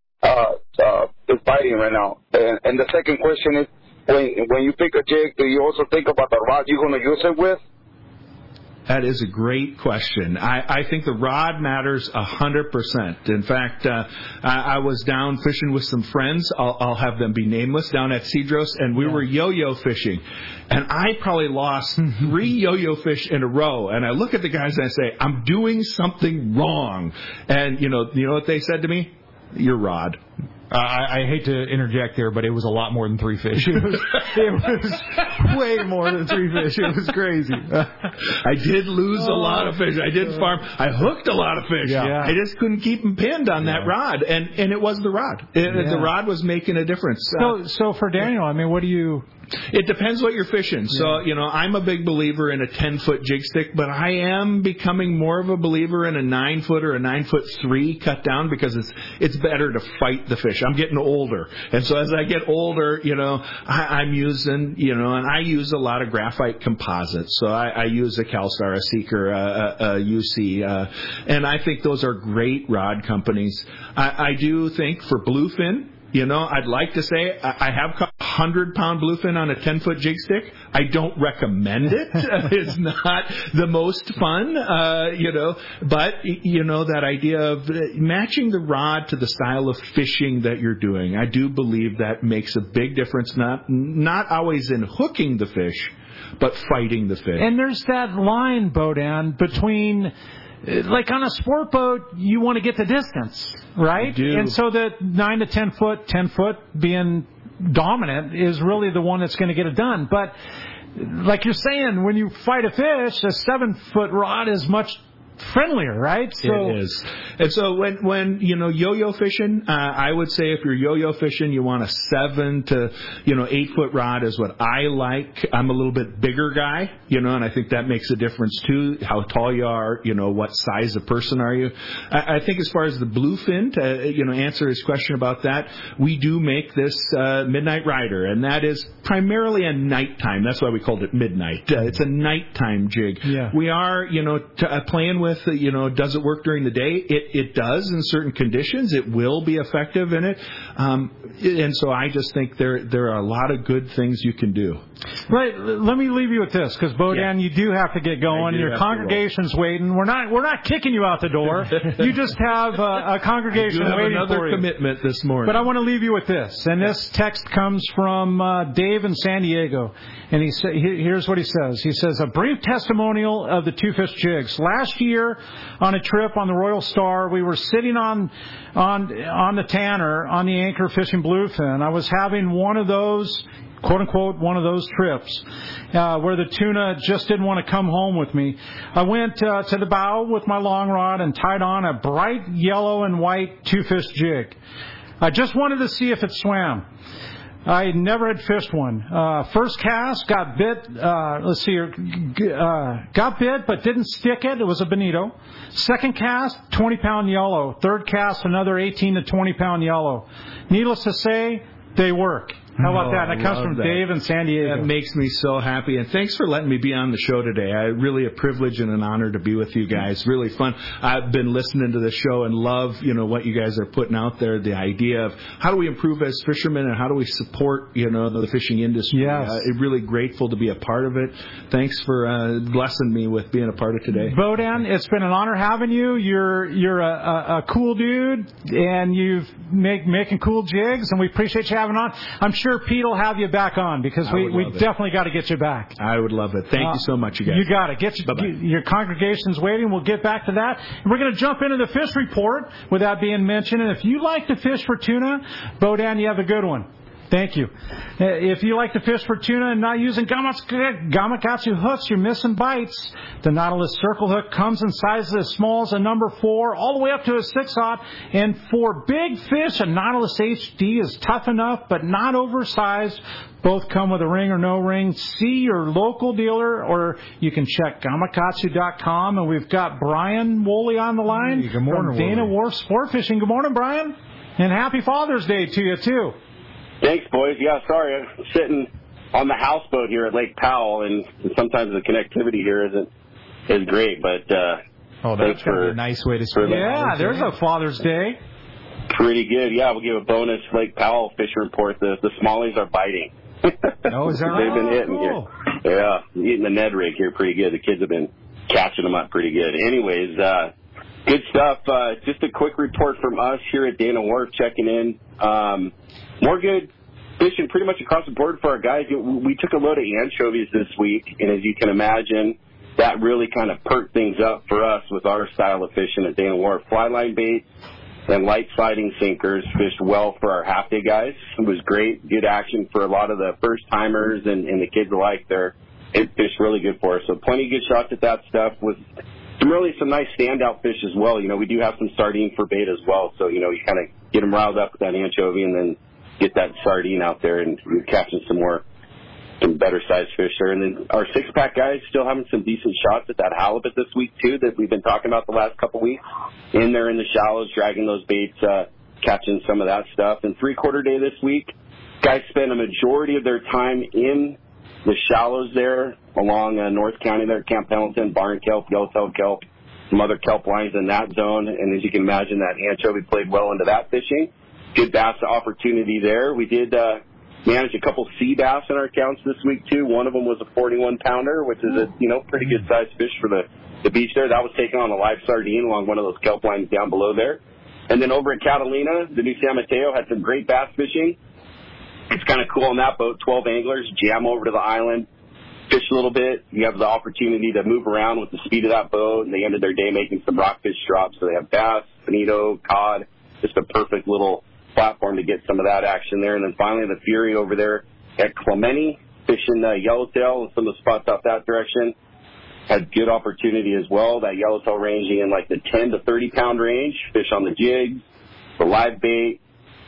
uh, uh, is biting right now? And, and the second question is, when when you pick a jig, do you also think about the rod you're going to use it with? That is a great question. I, I think the rod matters a hundred percent. In fact, uh, I, I was down fishing with some friends. I'll, I'll have them be nameless down at Cedros, and we yeah. were yo-yo fishing. And I probably lost three yo-yo fish in a row. And I look at the guys and I say, "I'm doing something wrong." And you know, you know what they said to me? Your rod. Uh, I, I hate to interject there, but it was a lot more than three fish. It was, it was way more than three fish. It was crazy. I did lose oh, a lot of fish. I did farm. I hooked a lot of fish. Yeah. I just couldn't keep them pinned on yeah. that rod, and and it was the rod. It, yeah. The rod was making a difference. So, uh, so for Daniel, I mean, what do you? It depends what you're fishing. Yeah. So, you know, I'm a big believer in a ten-foot jig stick, but I am becoming more of a believer in a nine-foot or a nine-foot three cut down because it's it's better to fight the fish. I'm getting older. And so as I get older, you know, I, I'm using, you know, and I use a lot of graphite composites. So I, I use a CalStar, a Seeker, a, a, a U C, uh, and I think those are great rod companies. I, I do think for bluefin, you know, I'd like to say I have caught a hundred-pound bluefin on a ten-foot jig stick. I don't recommend it. It's not the most fun, uh, you know. But, you know, that idea of matching the rod to the style of fishing that you're doing, I do believe that makes a big difference, not not always in hooking the fish, but fighting the fish. And there's that line, Bodan, between... Like on a sport boat, you want to get the distance, right? And so the nine to ten foot, ten foot being dominant is really the one that's going to get it done. But like you're saying, when you fight a fish, a seven-foot rod is much friendlier, right? So, it is. And so when, when you know, yo-yo fishing, uh, I would say if you're yo-yo fishing, you want a seven to, you know, eight foot rod is what I like. I'm a little bit bigger guy, you know, and I think that makes a difference too, how tall you are, you know, what size of person are you. I, I think as far as the bluefin, to, you know, answer his question about that, we do make this uh, Midnight Rider, and that is primarily a nighttime. That's why we called it midnight. Uh, it's a nighttime jig. Yeah. We are, you know, t- uh, playing with With, you know, does it work during the day? It it does in certain conditions. It will be effective in it. Um, and so I just think there there are a lot of good things you can do. Right. Let me leave you with this, because Bodan, yeah. you do have to get going. Your congregation's waiting. We're not we're not kicking you out the door. You just have a, a congregation have waiting another for you. Commitment this morning. But I want to leave you with this, and this text comes from uh, Dave in San Diego, and he sa- he, here's what he says. He says, a brief testimonial of the two fish jigs. Last year, on a trip on the Royal Star, we were sitting on on on the Tanner on the anchor fishing bluefin. I was having one of those, quote unquote, one of those trips uh, where the tuna just didn't want to come home with me. I went uh, to the bow with my long rod and tied on a bright yellow and white two fish jig. I just wanted to see if it swam. I never had fished one. Uh, first cast, got bit, uh, let's see here, uh, got bit but didn't stick it. It was a bonito. Second cast, twenty pound yellow. Third cast, another eighteen to twenty pound yellow. Needless to say, they work. How about oh, that? That comes from that. Dave in San Diego. That makes me so happy. And thanks for letting me be on the show today. I really a privilege and an honor to be with you guys. Really fun. I've been listening to the show and love, you know, what you guys are putting out there. The idea of how do we improve as fishermen and how do we support, you know, the fishing industry. Yes. Uh, really grateful to be a part of it. Thanks for uh, blessing me with being a part of today. Bodan, it's been an honor having you. You're you're a, a, a cool dude, and you've make making cool jigs, and we appreciate you having on. I'm sure Pete will have you back on, because we, we definitely got to get you back. I would love it. Thank uh, you so much, you guys. You got it. Get you, your congregation's waiting. We'll get back to that. And we're going to jump into the fish report with that being mentioned. And if you like to fish for tuna, Bodan, you have a good one. Thank you. If you like to fish for tuna and not using Gamakatsu hooks, you're missing bites. The Nautilus Circle Hook comes in sizes as small as a number four all the way up to a six-aught. And for big fish, a Nautilus H D is tough enough but not oversized. Both come with a ring or no ring. See your local dealer, or you can check Gamakatsu dot com. And we've got Brian Woolley on the line hey, good morning, from Dana Woolley. Wharf Sport Fishing. Good morning, Brian. And happy Father's Day to you, too. Thanks, boys. Yeah, sorry. I'm sitting on the houseboat here at Lake Powell, and sometimes the connectivity here isn't is great. But uh, oh, that's for, a nice way to spend it. Yeah, there's a Father's Day. Pretty good. Yeah, we'll give a bonus Lake Powell fishing report. The the smallies are biting. Oh, is that right? They've been oh, hitting cool. here. Yeah, eating the Ned rig here pretty good. The kids have been catching them up pretty good. Anyways, uh, good stuff. Uh, just a quick report from us here at Dana Wharf, checking in. Um, More good fishing pretty much across the board for our guys. We took a load of anchovies this week, and as you can imagine, that really kind of perked things up for us with our style of fishing at Dana Wharf. Fly line baits and light sliding sinkers fished well for our half-day guys. It was great, good action for a lot of the first-timers and, and the kids alike there. It fished really good for us. So plenty of good shots at that stuff with some really some nice standout fish as well. You know, we do have some sardine for bait as well. So, you know, you kind of get them riled up with that anchovy and then get that sardine out there, and you're catching some more, some better sized fish there. And then our six pack guys still having some decent shots at that halibut this week too, that we've been talking about the last couple weeks. In there in the shallows, dragging those baits, uh, catching some of that stuff. And three quarter day this week, guys spend a majority of their time in the shallows there along uh, North County there, Camp Pendleton, barn kelp, yellowtail kelp, some other kelp lines in that zone. And as you can imagine, that anchovy played well into that fishing. Good bass opportunity there. We did uh, manage a couple sea bass in our accounts this week too. One of them was a forty-one pounder, which is a you know pretty good sized fish for the, the beach there. That was taken on a live sardine along one of those kelp lines down below there. And then over at Catalina, the new San Mateo had some great bass fishing. It's kind of cool on that boat. twelve anglers jam over to the island, fish a little bit. You have the opportunity to move around with the speed of that boat, and they ended their day making some rockfish drops. So they have bass, bonito, cod, just a perfect little platform to get some of that action there. And then finally the Fury over there at Clemente fishing uh, yellowtail and some of the spots out that direction. Had good opportunity as well. That yellowtail ranging in like the ten to thirty pound range. Fish on the jigs, the live bait.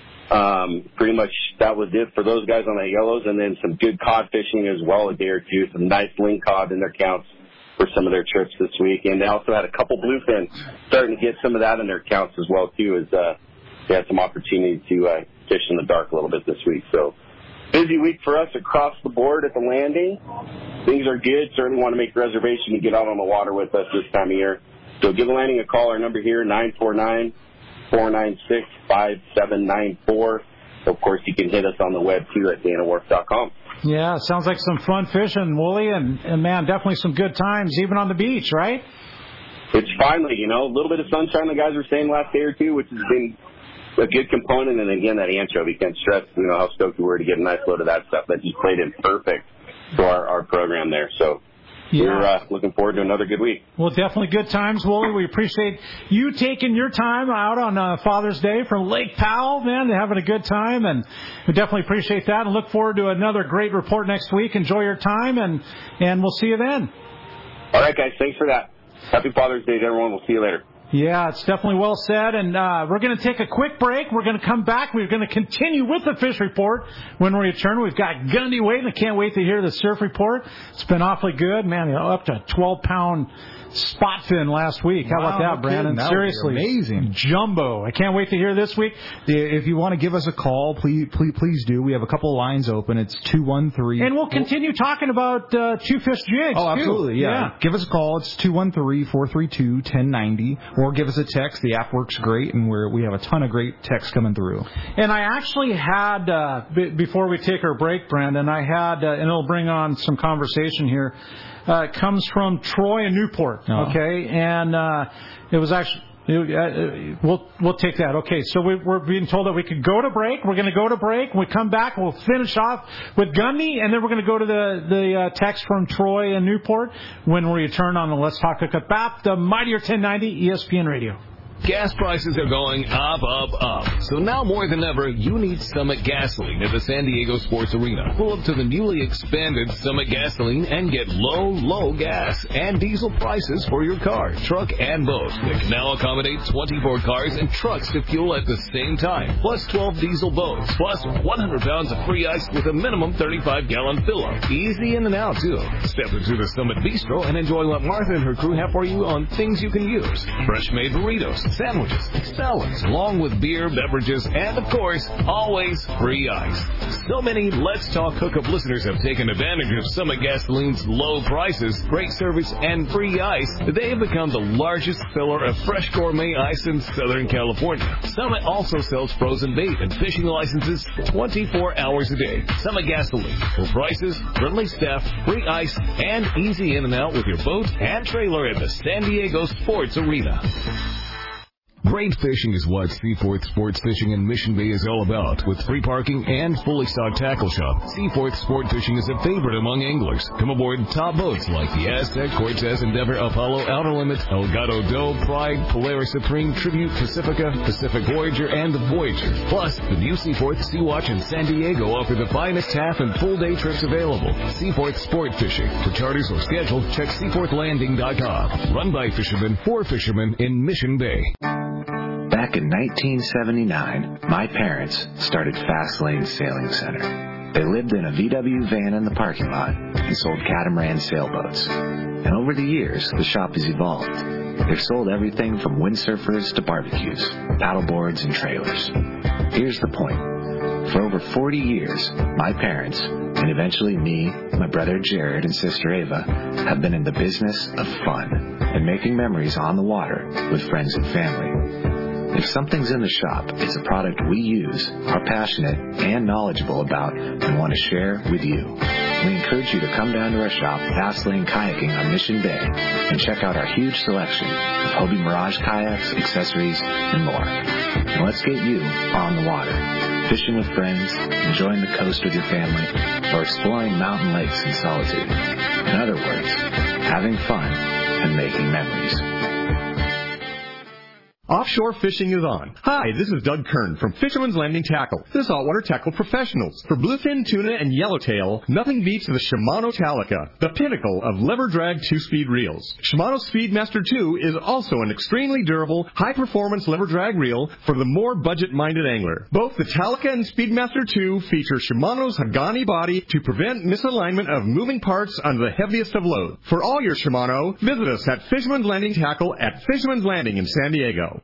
Um, pretty much that was it for those guys on the yellows, and then some good cod fishing as well a day or two. Some nice ling cod in their counts for some of their trips this week. And they also had a couple bluefin starting to get some of that in their counts as well too, as uh, they had some opportunity to uh, fish in the dark a little bit this week. So busy week for us across the board at the landing. Things are good. Certainly want to make a reservation to get out on the water with us this time of year. So give the landing a call. Our number here, nine four nine, four nine six, five seven nine four. Of course, you can hit us on the web, too, at dana wharf dot com. Yeah, sounds like some fun fishing, Wooly, and, and, man, definitely some good times, even on the beach, right? It's finally, you know, a little bit of sunshine the guys were saying last day or two, which has been a good component. And, again, that anchovy, can't stress, you know, how stoked we were to get a nice load of that stuff. That just played in perfect for our, our program there. So yeah. we're uh, looking forward to another good week. Well, definitely good times, Wooly. We appreciate you taking your time out on uh, Father's Day from Lake Powell, man, having a good time. And we definitely appreciate that and look forward to another great report next week. Enjoy your time, and, and we'll see you then. All right, guys. Thanks for that. Happy Father's Day to everyone. We'll see you later. Yeah, it's definitely well said, and uh, we're going to take a quick break. We're going to come back. We're going to continue with the fish report when we return. We've got Gundy waiting. I can't wait to hear the surf report. It's been awfully good, man. You know, up to twelve pound spot fin last week. How wow, about that, Brandon? That Seriously, amazing, jumbo. I can't wait to hear this week. If you want to give us a call, please, please, please do. We have a couple of lines open. It's two one three, and we'll continue talking about uh, two fish jigs. Oh, absolutely, yeah. yeah. Give us a call. It's two one three, four three two, one zero nine zero, or give us a text. The app works great, and we're we have a ton of great texts coming through. And I actually had uh, b- before we take our break, Brandon, I had, uh, and it'll bring on some conversation here. Uh, it comes from Troy and Newport, oh. okay, and uh, it was actually. Uh, we'll we'll take that. Okay, so we, we're being told that we could go to break. We're going to go to break. When we come back, we'll finish off with Gundy, and then we're going to go to the the uh, text from Troy and Newport when we return on the Let's Talk Hookup app, the Mightier ten ninety E S P N Radio. Gas prices are going up, up, up. So now more than ever, you need Summit Gasoline at the San Diego Sports Arena. Pull up to the newly expanded Summit Gasoline and get low, low gas and diesel prices for your car, truck, and boat. They can now accommodate twenty-four cars and trucks to fuel at the same time, plus twelve diesel boats, plus one hundred pounds of free ice with a minimum thirty-five gallon fill-up. Easy in and out, too. Step into the Summit Bistro and enjoy what Martha and her crew have for you on things you can use. Fresh-made burritos, sandwiches, salads, along with beer, beverages, and, of course, always free ice. So many Let's Talk Hookup listeners have taken advantage of Summit Gasoline's low prices, great service, and free ice that they have become the largest seller of fresh gourmet ice in Southern California. Summit also sells frozen bait and fishing licenses twenty-four hours a day. Summit Gasoline. For prices, friendly staff, free ice, and easy in and out with your boat and trailer at the San Diego Sports Arena. Great fishing is what Seaforth Sports Fishing in Mission Bay is all about. With free parking and fully stocked tackle shop, Seaforth Sport Fishing is a favorite among anglers. Come aboard top boats like the Aztec, Cortez, Endeavor, Apollo, Outer Limits, Elgato Doe, Pride, Polaris Supreme, Tribute, Pacifica, Pacific Voyager, and the Voyager. Plus, the new Seaforth Sea Watch in San Diego offer the finest half and full day trips available. Seaforth Sport Fishing. For charters or schedule, check seaforth landing dot com. Run by fishermen for fishermen in Mission Bay. Back in nineteen seventy-nine, my parents started Fast Lane Sailing Center. They lived in a V W van in the parking lot and sold catamaran sailboats. And over the years, the shop has evolved. They've sold everything from windsurfers to barbecues, paddleboards, and trailers. Here's the point. For over forty years, my parents, and eventually me, my brother Jared, and sister Ava, have been in the business of fun and making memories on the water with friends and family. If something's in the shop, it's a product we use, are passionate and knowledgeable about, and want to share with you. We encourage you to come down to our shop, Fast Lane Kayaking on Mission Bay, and check out our huge selection of Hobie Mirage kayaks, accessories, and more. And let's get you on the water, fishing with friends, enjoying the coast with your family, or exploring mountain lakes in solitude. In other words, having fun and making memories. Offshore fishing is on. Hi, this is Doug Kern from Fisherman's Landing Tackle, the saltwater tackle professionals. For bluefin, tuna, and yellowtail, nothing beats the Shimano Talica, the pinnacle of lever drag two-speed reels. Shimano Speedmaster two is also an extremely durable, high-performance lever drag reel for the more budget-minded angler. Both the Talica and Speedmaster two feature Shimano's Hagani body to prevent misalignment of moving parts under the heaviest of loads. For all your Shimano, visit us at Fisherman's Landing Tackle at Fisherman's Landing in San Diego.